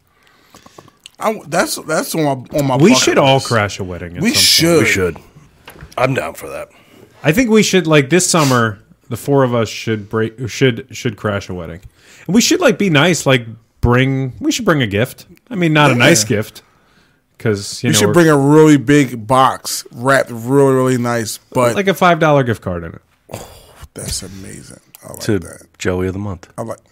That's on my We bucket should all list. crash a wedding. At We some point. should. We should. I'm down for that. I think we should like this summer. The 4 of us should crash a wedding, and we should like be nice. Like we should bring a gift. I mean, not a nice gift, because You should bring a really big box wrapped really, really nice, but like a $5 gift card in it. that's amazing. I like To that. Joey of the month. I like.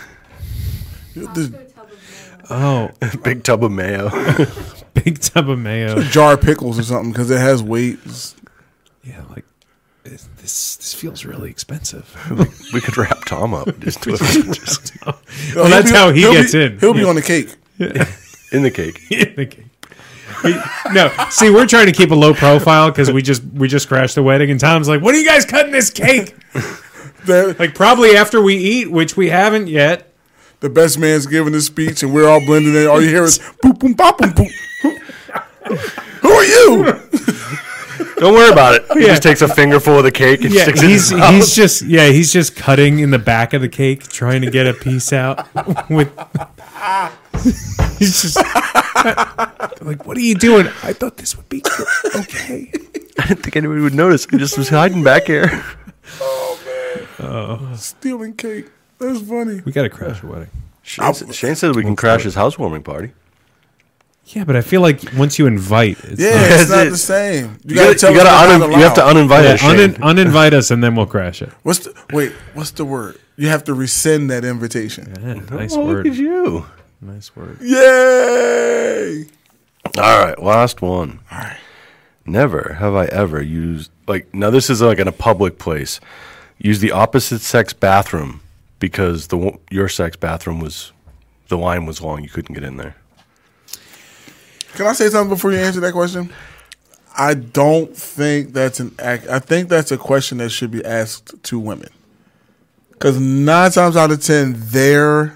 Costco tub of mayo. Oh, Big tub of mayo. big tub of mayo. Jar of pickles or something because it has weight. It's- Yeah, like this feels really expensive. We could wrap Tom up. Just Well, he'll that's be- how he he'll gets be- in. He'll be on the cake. in the cake. Okay. No, see, we're trying to keep a low profile because we just crashed the wedding, and Tom's like, "What are you guys cutting this cake?" The, Like probably after we eat, which we haven't yet. the best man's giving his speech, and we're all blending in. All you hear is boop, boom, bop, boom, boom. Who are you? Don't worry about it. He Yeah. just takes a fingerful of the cake and Yeah, sticks it in his mouth. he's just cutting in the back of the cake, trying to get a piece out. With he's just like, "What are you doing?" I thought this would be okay. I didn't think anybody would notice. I just was hiding back here. Stealing cake. That's funny. We got to crash a wedding. Shane says we can crash his housewarming party. Yeah, but I feel like once you invite, it's Yeah, not- it's not it. the same. You have to uninvite us, Shane. uninvite us, and then we'll crash it. What's the word? You have to rescind that invitation. Yeah, nice Oh, look at word. you. Nice word. Yay! All right, last one. All right. Never have I ever used, now this is like in a public place, use the opposite sex bathroom because your sex bathroom the line was long. You couldn't get in there. Can I say something before you answer that question? I don't think that's I think that's a question that should be asked to women. Because 9 times out of 10, their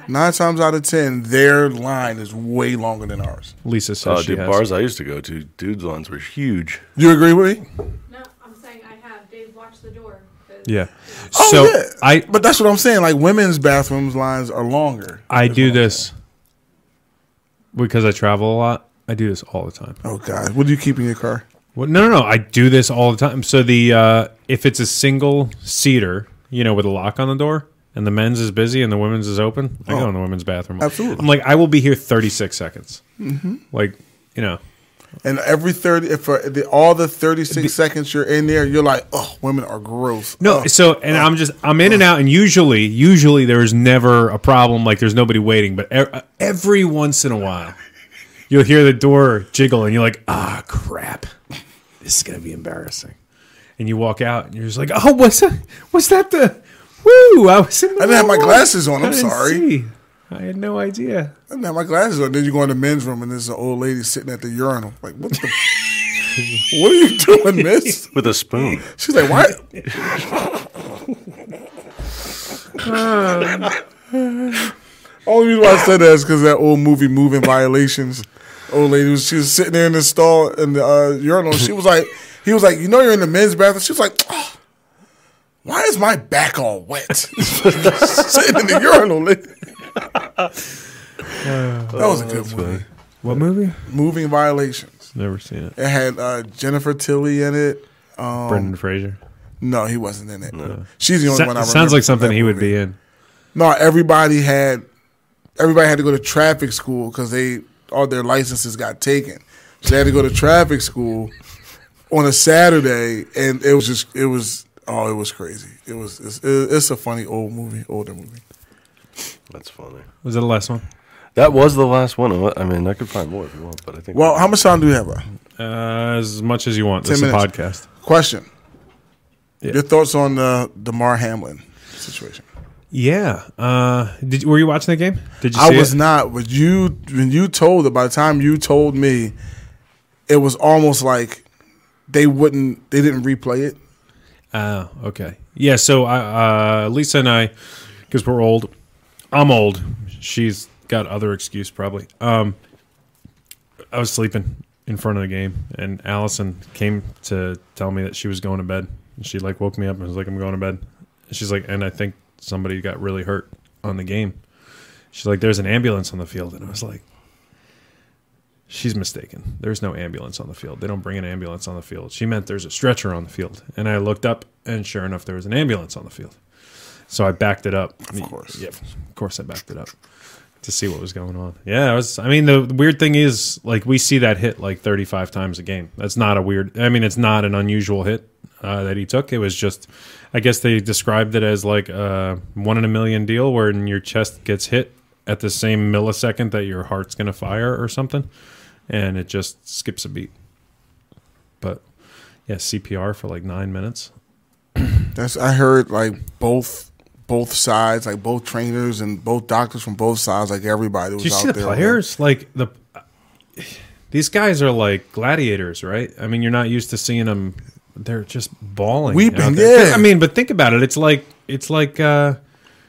line is way longer than ours. Lisa says she Dude, has. bars I used to go to, dudes' lines were huge. You agree with me? No, I'm saying I have. Dave, watch the door. 'cause- Yeah. Oh, So yeah. But that's what I'm saying. Like, women's bathrooms lines are longer. I do this because I travel a lot. I do this all the time. Oh, God. What do you keep in your car? Well, no. I do this all the time. So if it's a single seater, with a lock on the door, and the men's is busy and the women's is open, I go in the women's bathroom. Absolutely. I'm like, I will be here 36 seconds. Mm-hmm. And every 30, all the 36 seconds you're in there, you're like, oh, women are gross. No, I'm in and out, and usually there is never a problem. Like there's nobody waiting, but every once in a while, you'll hear the door jiggle, and you're like, crap, this is gonna be embarrassing. And you walk out, and you're just like, oh, what's that? Was that the? Woo! I was in the I didn't have my wrong glasses on. I I'm didn't sorry. see. I had no idea. I didn't have my glasses on. Then you go in the men's room, and there's an old lady sitting at the urinal. Like, what the? What are you doing, miss? With a spoon. She's like, what? Only reason why I said that is because that old movie, Moving Violations. Old lady, she was sitting there in the stall in the urinal. She was like, he was like, you're in the men's bathroom. She was like, oh, why is my back all wet? Sitting in the urinal. That was a good movie. What movie? Moving Violations. Never seen it. It had Jennifer Tilly in it. Brendan Fraser. No, he wasn't in it. No. She's the only one I remember. Sounds like something from that he would movie. be in. No, everybody had to go to traffic school because all their licenses got taken. So they had to go to traffic school on a Saturday, and it was crazy. It's a funny older movie. That's funny. Was that the last one? That was the last one. I mean, I could find more if you want, but I think. Well, how much time do we have? As much as you want. 10 This is a minutes. podcast. Question. Yeah. Your thoughts on the Damar Hamlin situation? Yeah. Were you watching the game? Did you see I was it? not. But when you told it, by the time you told me, it was almost like they didn't replay it. Oh, okay. Yeah, so Lisa and I, because we're old, I'm old. She's got other excuse probably. I was sleeping in front of the game, and Allison came to tell me that she was going to bed. She woke me up and was like, I'm going to bed. And she's like, and I think somebody got really hurt on the game. She's like, there's an ambulance on the field. And I was like, she's mistaken. There's no ambulance on the field. They don't bring an ambulance on the field. She meant there's a stretcher on the field. And I looked up, and sure enough, there was an ambulance on the field. So I backed it up. Of course. Yeah, of course I backed it up to see what was going on. Yeah, the weird thing is, we see that hit 35 times a game. That's not it's not an unusual hit that he took. It was just, I guess they described it as a 1 in a million deal where your chest gets hit at the same millisecond that your heart's going to fire or something, and it just skips a beat. But yeah, CPR for 9 minutes. I heard both sides, both trainers and both doctors from both sides, everybody was Do you out see the there. players? These guys are like gladiators, right? I mean, you're not used to seeing them. They're just bawling, Weeping, out there. yeah. I mean, but think about it. It's like you just saw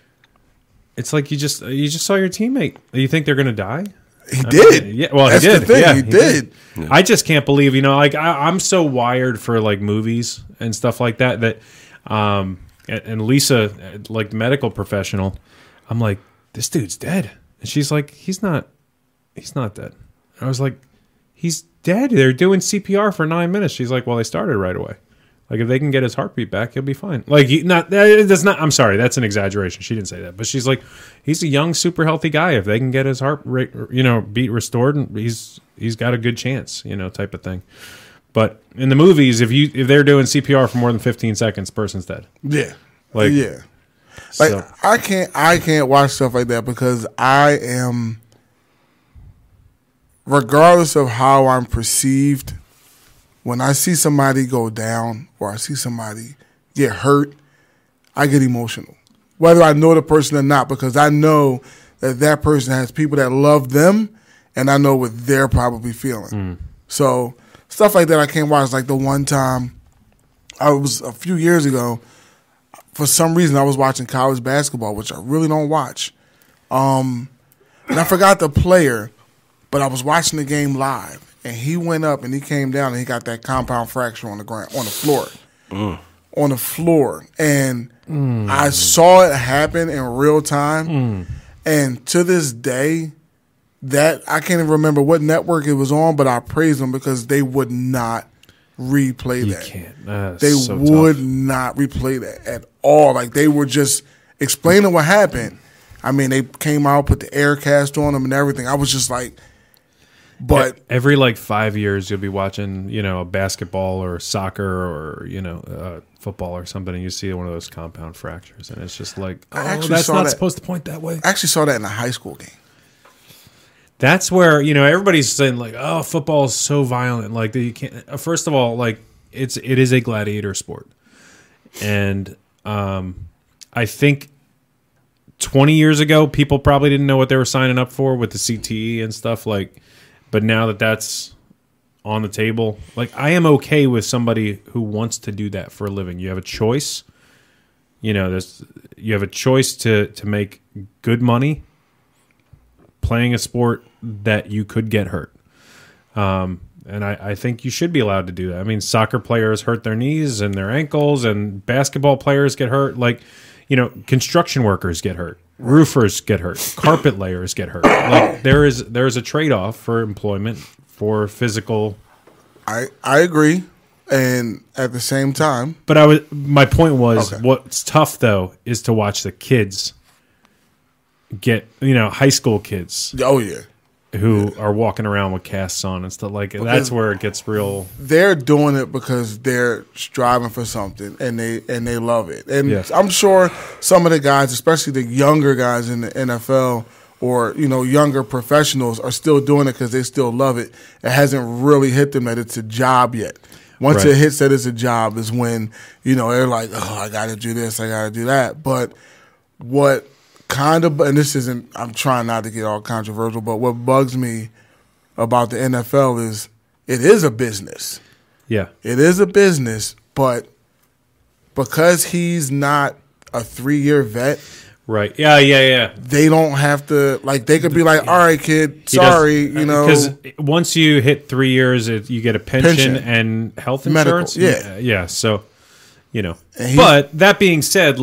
your teammate. You think they're gonna die? He did. Yeah, well, That's he did. the thing. Yeah, he did. Yeah. I just can't believe, I'm so wired for movies and stuff like that. And Lisa, the medical professional, I'm like, this dude's dead. And she's like, he's not dead. I was like, he's dead. They're doing CPR for 9 minutes. She's like, well, they started right away. If they can get his heartbeat back, he'll be fine. I'm sorry, that's an exaggeration. She didn't say that, but she's like, he's a young, super healthy guy. If they can get his heart rate, beat restored, he's got a good chance, type of thing. But in the movies, if they're doing CPR for more than 15 seconds, person's dead. Yeah. Yeah. So, I can't watch stuff like that because I am, regardless of how I'm perceived, when I see somebody go down or I see somebody get hurt, I get emotional. Whether I know the person or not, because I know that person has people that love them, and I know what they're probably feeling. So stuff like that I can't watch. Like the one time, a few years ago, for some reason I was watching college basketball, which I really don't watch. And I forgot the player, but I was watching the game live. And he went up and he came down and he got that compound fracture on the ground, on the floor. On the floor. And I saw it happen in real time. And to this day, that I can't even remember what network it was on, but I praise them because they would not replay you that. can't. They so would tough. not replay that at all. They were just explaining what happened. I mean, they came out, put the air cast on them and everything. I was just like, but every 5 years you'll be watching, a basketball or soccer or football or something, and you see one of those compound fractures, and it's just that's not supposed to point that way. I actually saw that in a high school game. That's where everybody's saying oh, football is so violent. You can't. First of all, it is a gladiator sport, and I think 20 years ago people probably didn't know what they were signing up for with the CTE and stuff But now that that's on the table, I am okay with somebody who wants to do that for a living. You have a choice. You have a choice to make good money playing a sport that you could get hurt. And I think you should be allowed to do that. I mean, soccer players hurt their knees and their ankles, and basketball players get hurt. Like, construction workers get hurt, roofers get hurt, carpet layers get hurt. Like, there's a trade-off for employment for physical. I agree, and at the same time, But my point was, Okay. what's tough though is to watch the kids get, high school kids oh yeah, who are walking around with casts on and stuff like that. That's where it gets real. they're doing it because they're striving for something and they love it. And Yes. I'm sure some of the guys, especially the younger guys in the NFL or younger professionals, are still doing it because they still love it. It hasn't really hit them that it's a job yet. Once Right. it hits that it's a job is when they're like, oh, I got to do this, I got to do that. But what kind of, and this isn't, I'm trying not to get all controversial, but what bugs me about the NFL is it is a business. Yeah. It is a business, but because he's not a 3-year vet, Right. Yeah. they don't have to, they could be like, all right, kid, sorry, Because once you hit 3 years, you get a pension Pension. and health Medical, insurance. yeah. Yeah. So, And but that being said,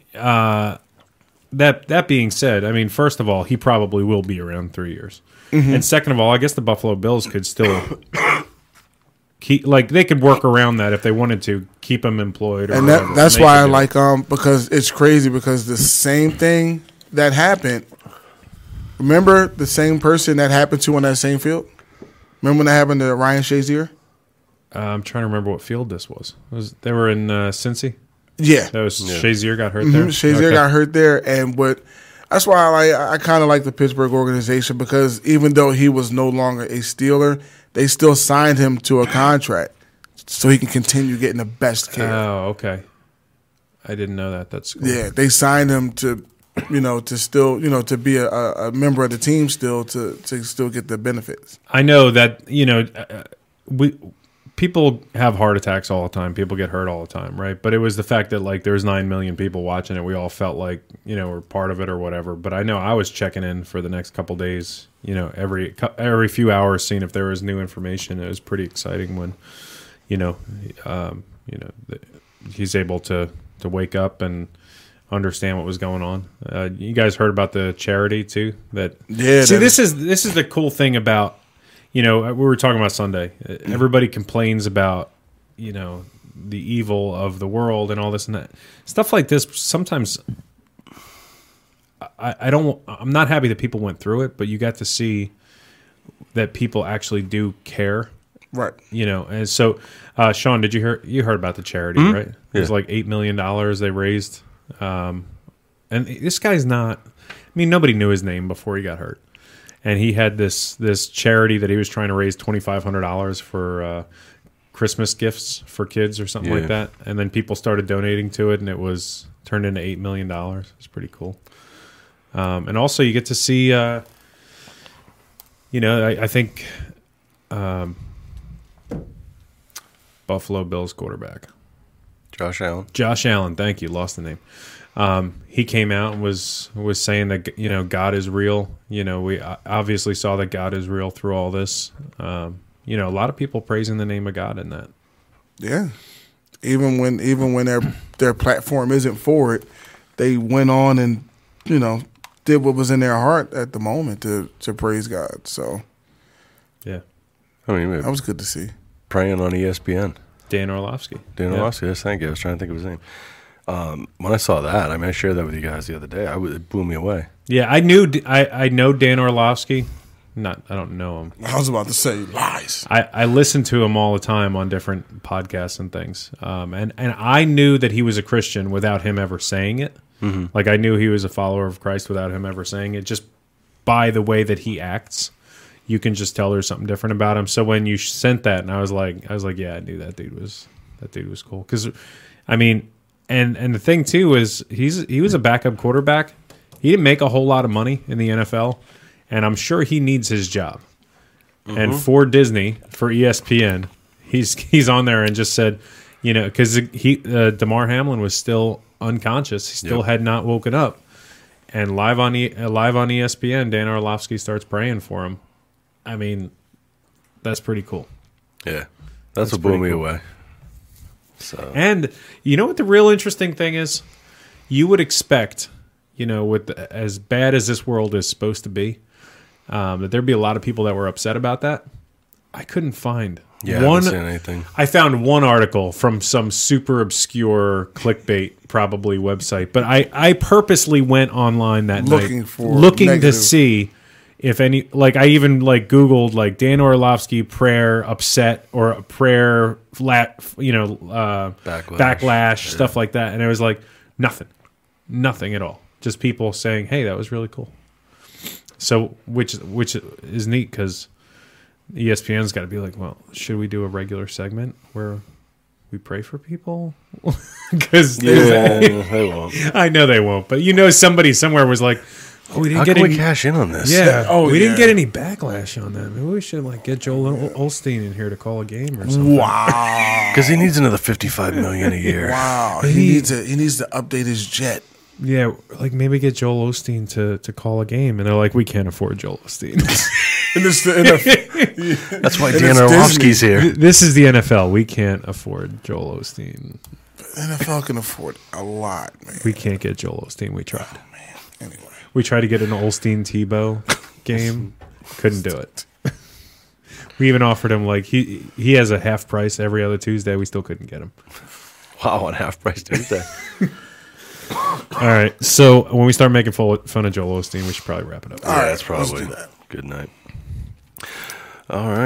that being said, I mean, first of all, he probably will be around 3 years. Mm-hmm. And second of all, I guess the Buffalo Bills could still keep, they could work around that if they wanted to keep him employed. Or and whatever. that's They why I could do it. like, because it's crazy because the same thing that happened, remember the same person that happened to on that same field? Remember when that happened to Ryan Shazier? I'm trying to remember what field this was. They were in Cincy? Yeah. That was Shazier got hurt there? Shazier Okay. got hurt there, and that's why I kind of like the Pittsburgh organization because even though he was no longer a Steeler, they still signed him to a contract so he can continue getting the best care. Oh, okay. I didn't know that. That's cool. Yeah, they signed him to, to still, to be a member of the team still to still get the benefits. I know that people have heart attacks all the time. People get hurt all the time, right? But it was the fact that there was 9 million people watching it. We all felt like we're part of it or whatever. But I know I was checking in for the next couple days. Every few hours, seeing if there was new information. It was pretty exciting when he's able to wake up and understand what was going on. You guys heard about the charity too? Yeah. This is the cool thing about we were talking about Sunday. Everybody complains about the evil of the world and all this and that stuff like this. Sometimes I'm not happy that people went through it, but you got to see that people actually do care. Right. And so, Sean, did you heard about the charity, right? It was like $8 million they raised. And this guy's not, nobody knew his name before he got hurt. And he had this charity that he was trying to raise $2,500 for Christmas gifts for kids or something like that. And then people started donating to it, and it was turned into $8 million. It's pretty cool. And also you get to see, I think Buffalo Bills quarterback. Josh Allen. Thank you. Lost the name. He came out and was saying that God is real. We obviously saw that God is real through all this. A lot of people praising the name of God in that. Yeah. Even when their platform isn't for it, they went on and did what was in their heart at the moment to praise God. So Yeah, that was good to see. Praying on ESPN. Dan Orlovsky. Dan Orlovsky, yes, thank you. I was trying to think of his name. When I saw that, I shared that with you guys the other day. It blew me away. Yeah, I knew. I know Dan Orlovsky. I don't know him. I was about to say lies. I listen to him all the time on different podcasts and things. And I knew that he was a Christian without him ever saying it. Mm-hmm. Like I knew he was a follower of Christ without him ever saying it. Just by the way that he acts, you can just tell there's something different about him. So when you sent that, and I was like, yeah, I knew that dude was cool. Because, and the thing too is he was a backup quarterback. He didn't make a whole lot of money in the NFL, and I'm sure he needs his job. Mm-hmm. And for Disney, for ESPN, he's on there and just said, because Damar Hamlin was still unconscious. He still had not woken up. And live on ESPN, Dan Orlovsky starts praying for him. That's pretty cool. Yeah, that's what blew pretty me cool. away. So And you know what the real interesting thing is? You would expect, with as bad as this world is supposed to be, that there'd be a lot of people that were upset about that. I couldn't find yeah, I haven't seen anything. I found one article from some super obscure clickbait probably website, but I purposely went online that Looking night for looking to negative. see if any, like I even like Googled like Dan Orlovsky prayer upset or prayer flat, backlash, stuff like that. And it was like nothing at all. Just people saying, hey, that was really cool. So, which is neat because ESPN's got to be like, well, should we do a regular segment where we pray for people? Because They won't. I know they won't, but somebody somewhere was like, oh, we didn't How get can any. we cash in on this? Yeah. We didn't yeah. get any backlash on that. Maybe we should get Joel Osteen in here to call a game or something. Wow. Because he needs another $55 million a year. Wow. Maybe- He needs to update his jet. Yeah, like maybe get Joel Osteen to call a game, and they're like, we can't afford Joel Osteen. That's why And Dan it's Orlovsky's here. This is the NFL. We can't afford Joel Osteen. NFL can afford a lot, man. We can't get Joel Osteen. We tried. Anyway. We tried to get an Olstein Tebow game. Couldn't do it. We even offered him like he has a half price every other Tuesday. We still couldn't get him. Wow, on half price Tuesday. All right. So when we start making fun of Joel Osteen, we should probably wrap it up. All right, That's probably let's do that. good night. All right.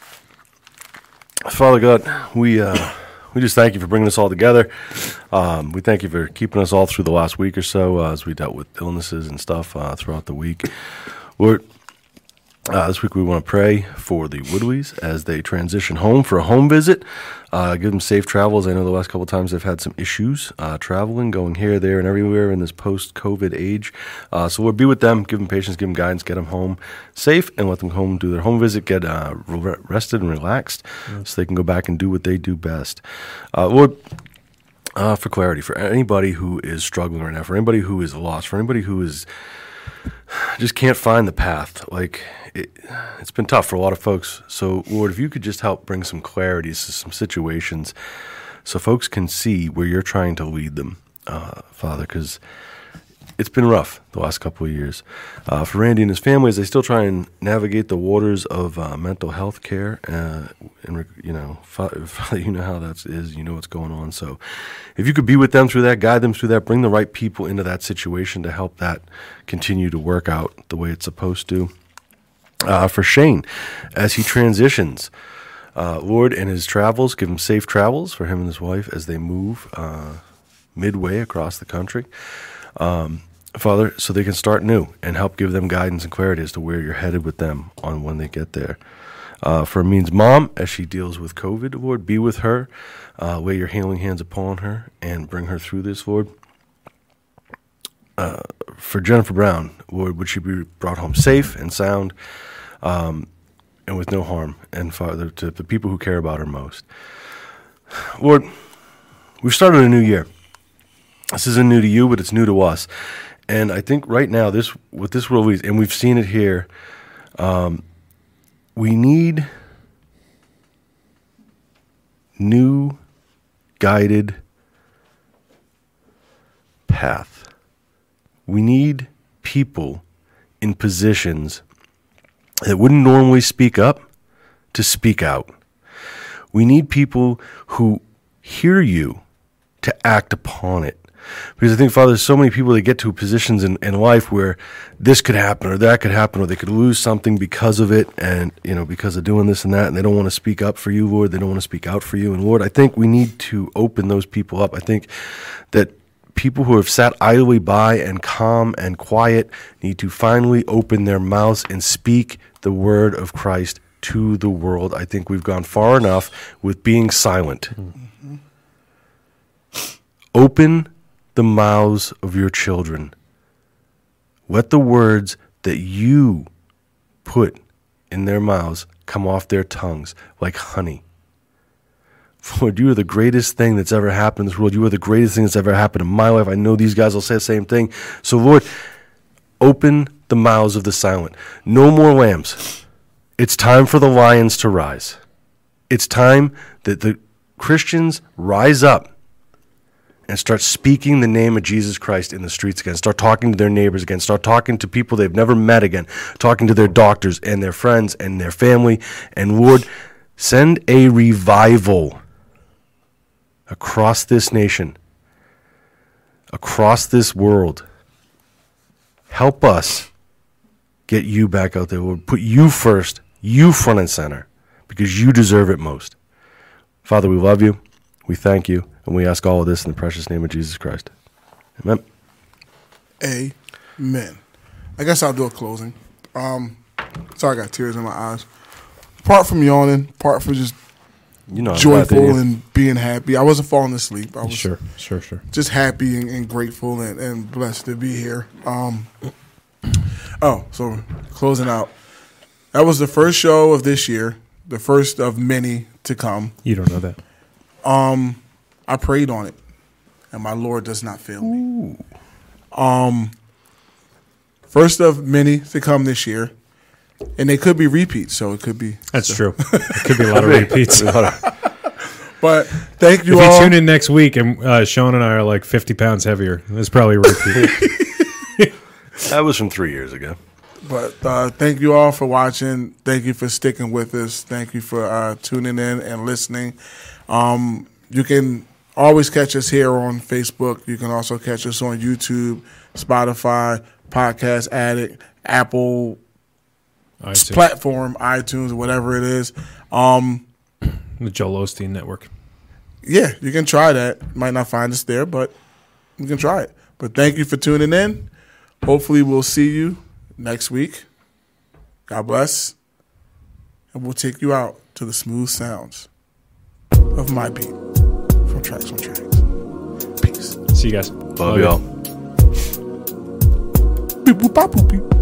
Father God, we just thank you for bringing us all together. We thank you for keeping us all through the last week or so as we dealt with illnesses and stuff throughout the week. Lord, this week we want to pray for the Woodleys as they transition home for a home visit. Give them safe travels. I know the last couple of times they've had some issues traveling, going here, there, and everywhere in this post-COVID age. So Lord, be with them, give them patience, give them guidance, get them home safe, and let them home do their home visit, get rested and relaxed so they can go back and do what they do best. Lord, for clarity, for anybody who is struggling right now, for anybody who is lost, for anybody who is just can't find the path, like it's been tough for a lot of folks. So Lord, if you could just help bring some clarity to some situations so folks can see where you're trying to lead them, Father, because it's been rough the last couple of years. For Randy and his family, as they still try and navigate the waters of mental health care, and Father, you know how that is, you know what's going on. So if you could be with them through that, guide them through that, bring the right people into that situation to help that continue to work out the way it's supposed to. For Shane, as he transitions, Lord, in his travels, give him safe travels for him and his wife as they move midway across the country. Father, so they can start new and help give them guidance and clarity as to where you're headed with them on when they get there. For Amin's mom, as she deals with COVID, Lord, be with her, lay your healing hands upon her, and bring her through this, Lord. For Jennifer Brown, Lord, would she be brought home safe and sound, and with no harm, and Father, to the people who care about her most. Lord, we've started a new year. This isn't new to you, but it's new to us. And I think right now, what this world is, and we've seen it here, we need new guided path. We need people in positions that wouldn't normally speak up to speak out. We need people who hear you to act upon it. Because I think, Father, there's so many people that get to positions in life where this could happen or that could happen, or they could lose something because of it, and because of doing this and that, and they don't want to speak up for you, Lord. They don't want to speak out for you. And Lord, I think we need to open those people up. I think that people who have sat idly by and calm and quiet need to finally open their mouths and speak the word of Christ to the world. I think we've gone far enough with being silent. Mm-hmm. Open the mouths of your children. Let the words that you put in their mouths come off their tongues like honey. Lord, you are the greatest thing that's ever happened in this world. You are the greatest thing that's ever happened in my life. I know these guys will say the same thing. So, Lord, open the mouths of the silent. No more lambs. It's time for the lions to rise. It's time that the Christians rise up and start speaking the name of Jesus Christ in the streets again, start talking to their neighbors again, start talking to people they've never met again, talking to their doctors and their friends and their family. And Lord, send a revival across this nation, across this world. Help us get you back out there, Lord. Put you first, you front and center, because you deserve it most. Father, we love you, we thank you, and we ask all of this in the precious name of Jesus Christ. Amen. Amen. I guess I'll do a closing. Sorry, I got tears in my eyes. Part from yawning, part from just joyful and being happy. I wasn't falling asleep. I was Sure. just happy and grateful and blessed to be here. So closing out. That was the first show of this year, the first of many to come. You don't know that. I prayed on it, and my Lord does not fail me. First of many to come this year, and they could be repeats, so it could be. That's true. It could be a lot of repeats. But thank you If all. you tune in next week and Sean and I are like 50 pounds heavier, it's probably a repeat. That was from 3 years ago. But thank you all for watching. Thank you for sticking with us. Thank you for tuning in and listening. You can always catch us here on Facebook. You can also catch us on YouTube, Spotify, Podcast Addict, Apple iTunes. platform, iTunes, whatever it is. The Joel Osteen Network. Yeah, you can try that. Might not find us there, but you can try it. But thank you for tuning in. Hopefully we'll see you next week. God bless. And we'll take you out to the smooth sounds of my beat from Tracks on Tracks. Peace. See you guys. Love y'all. Beep, boop, bop, boop, beep.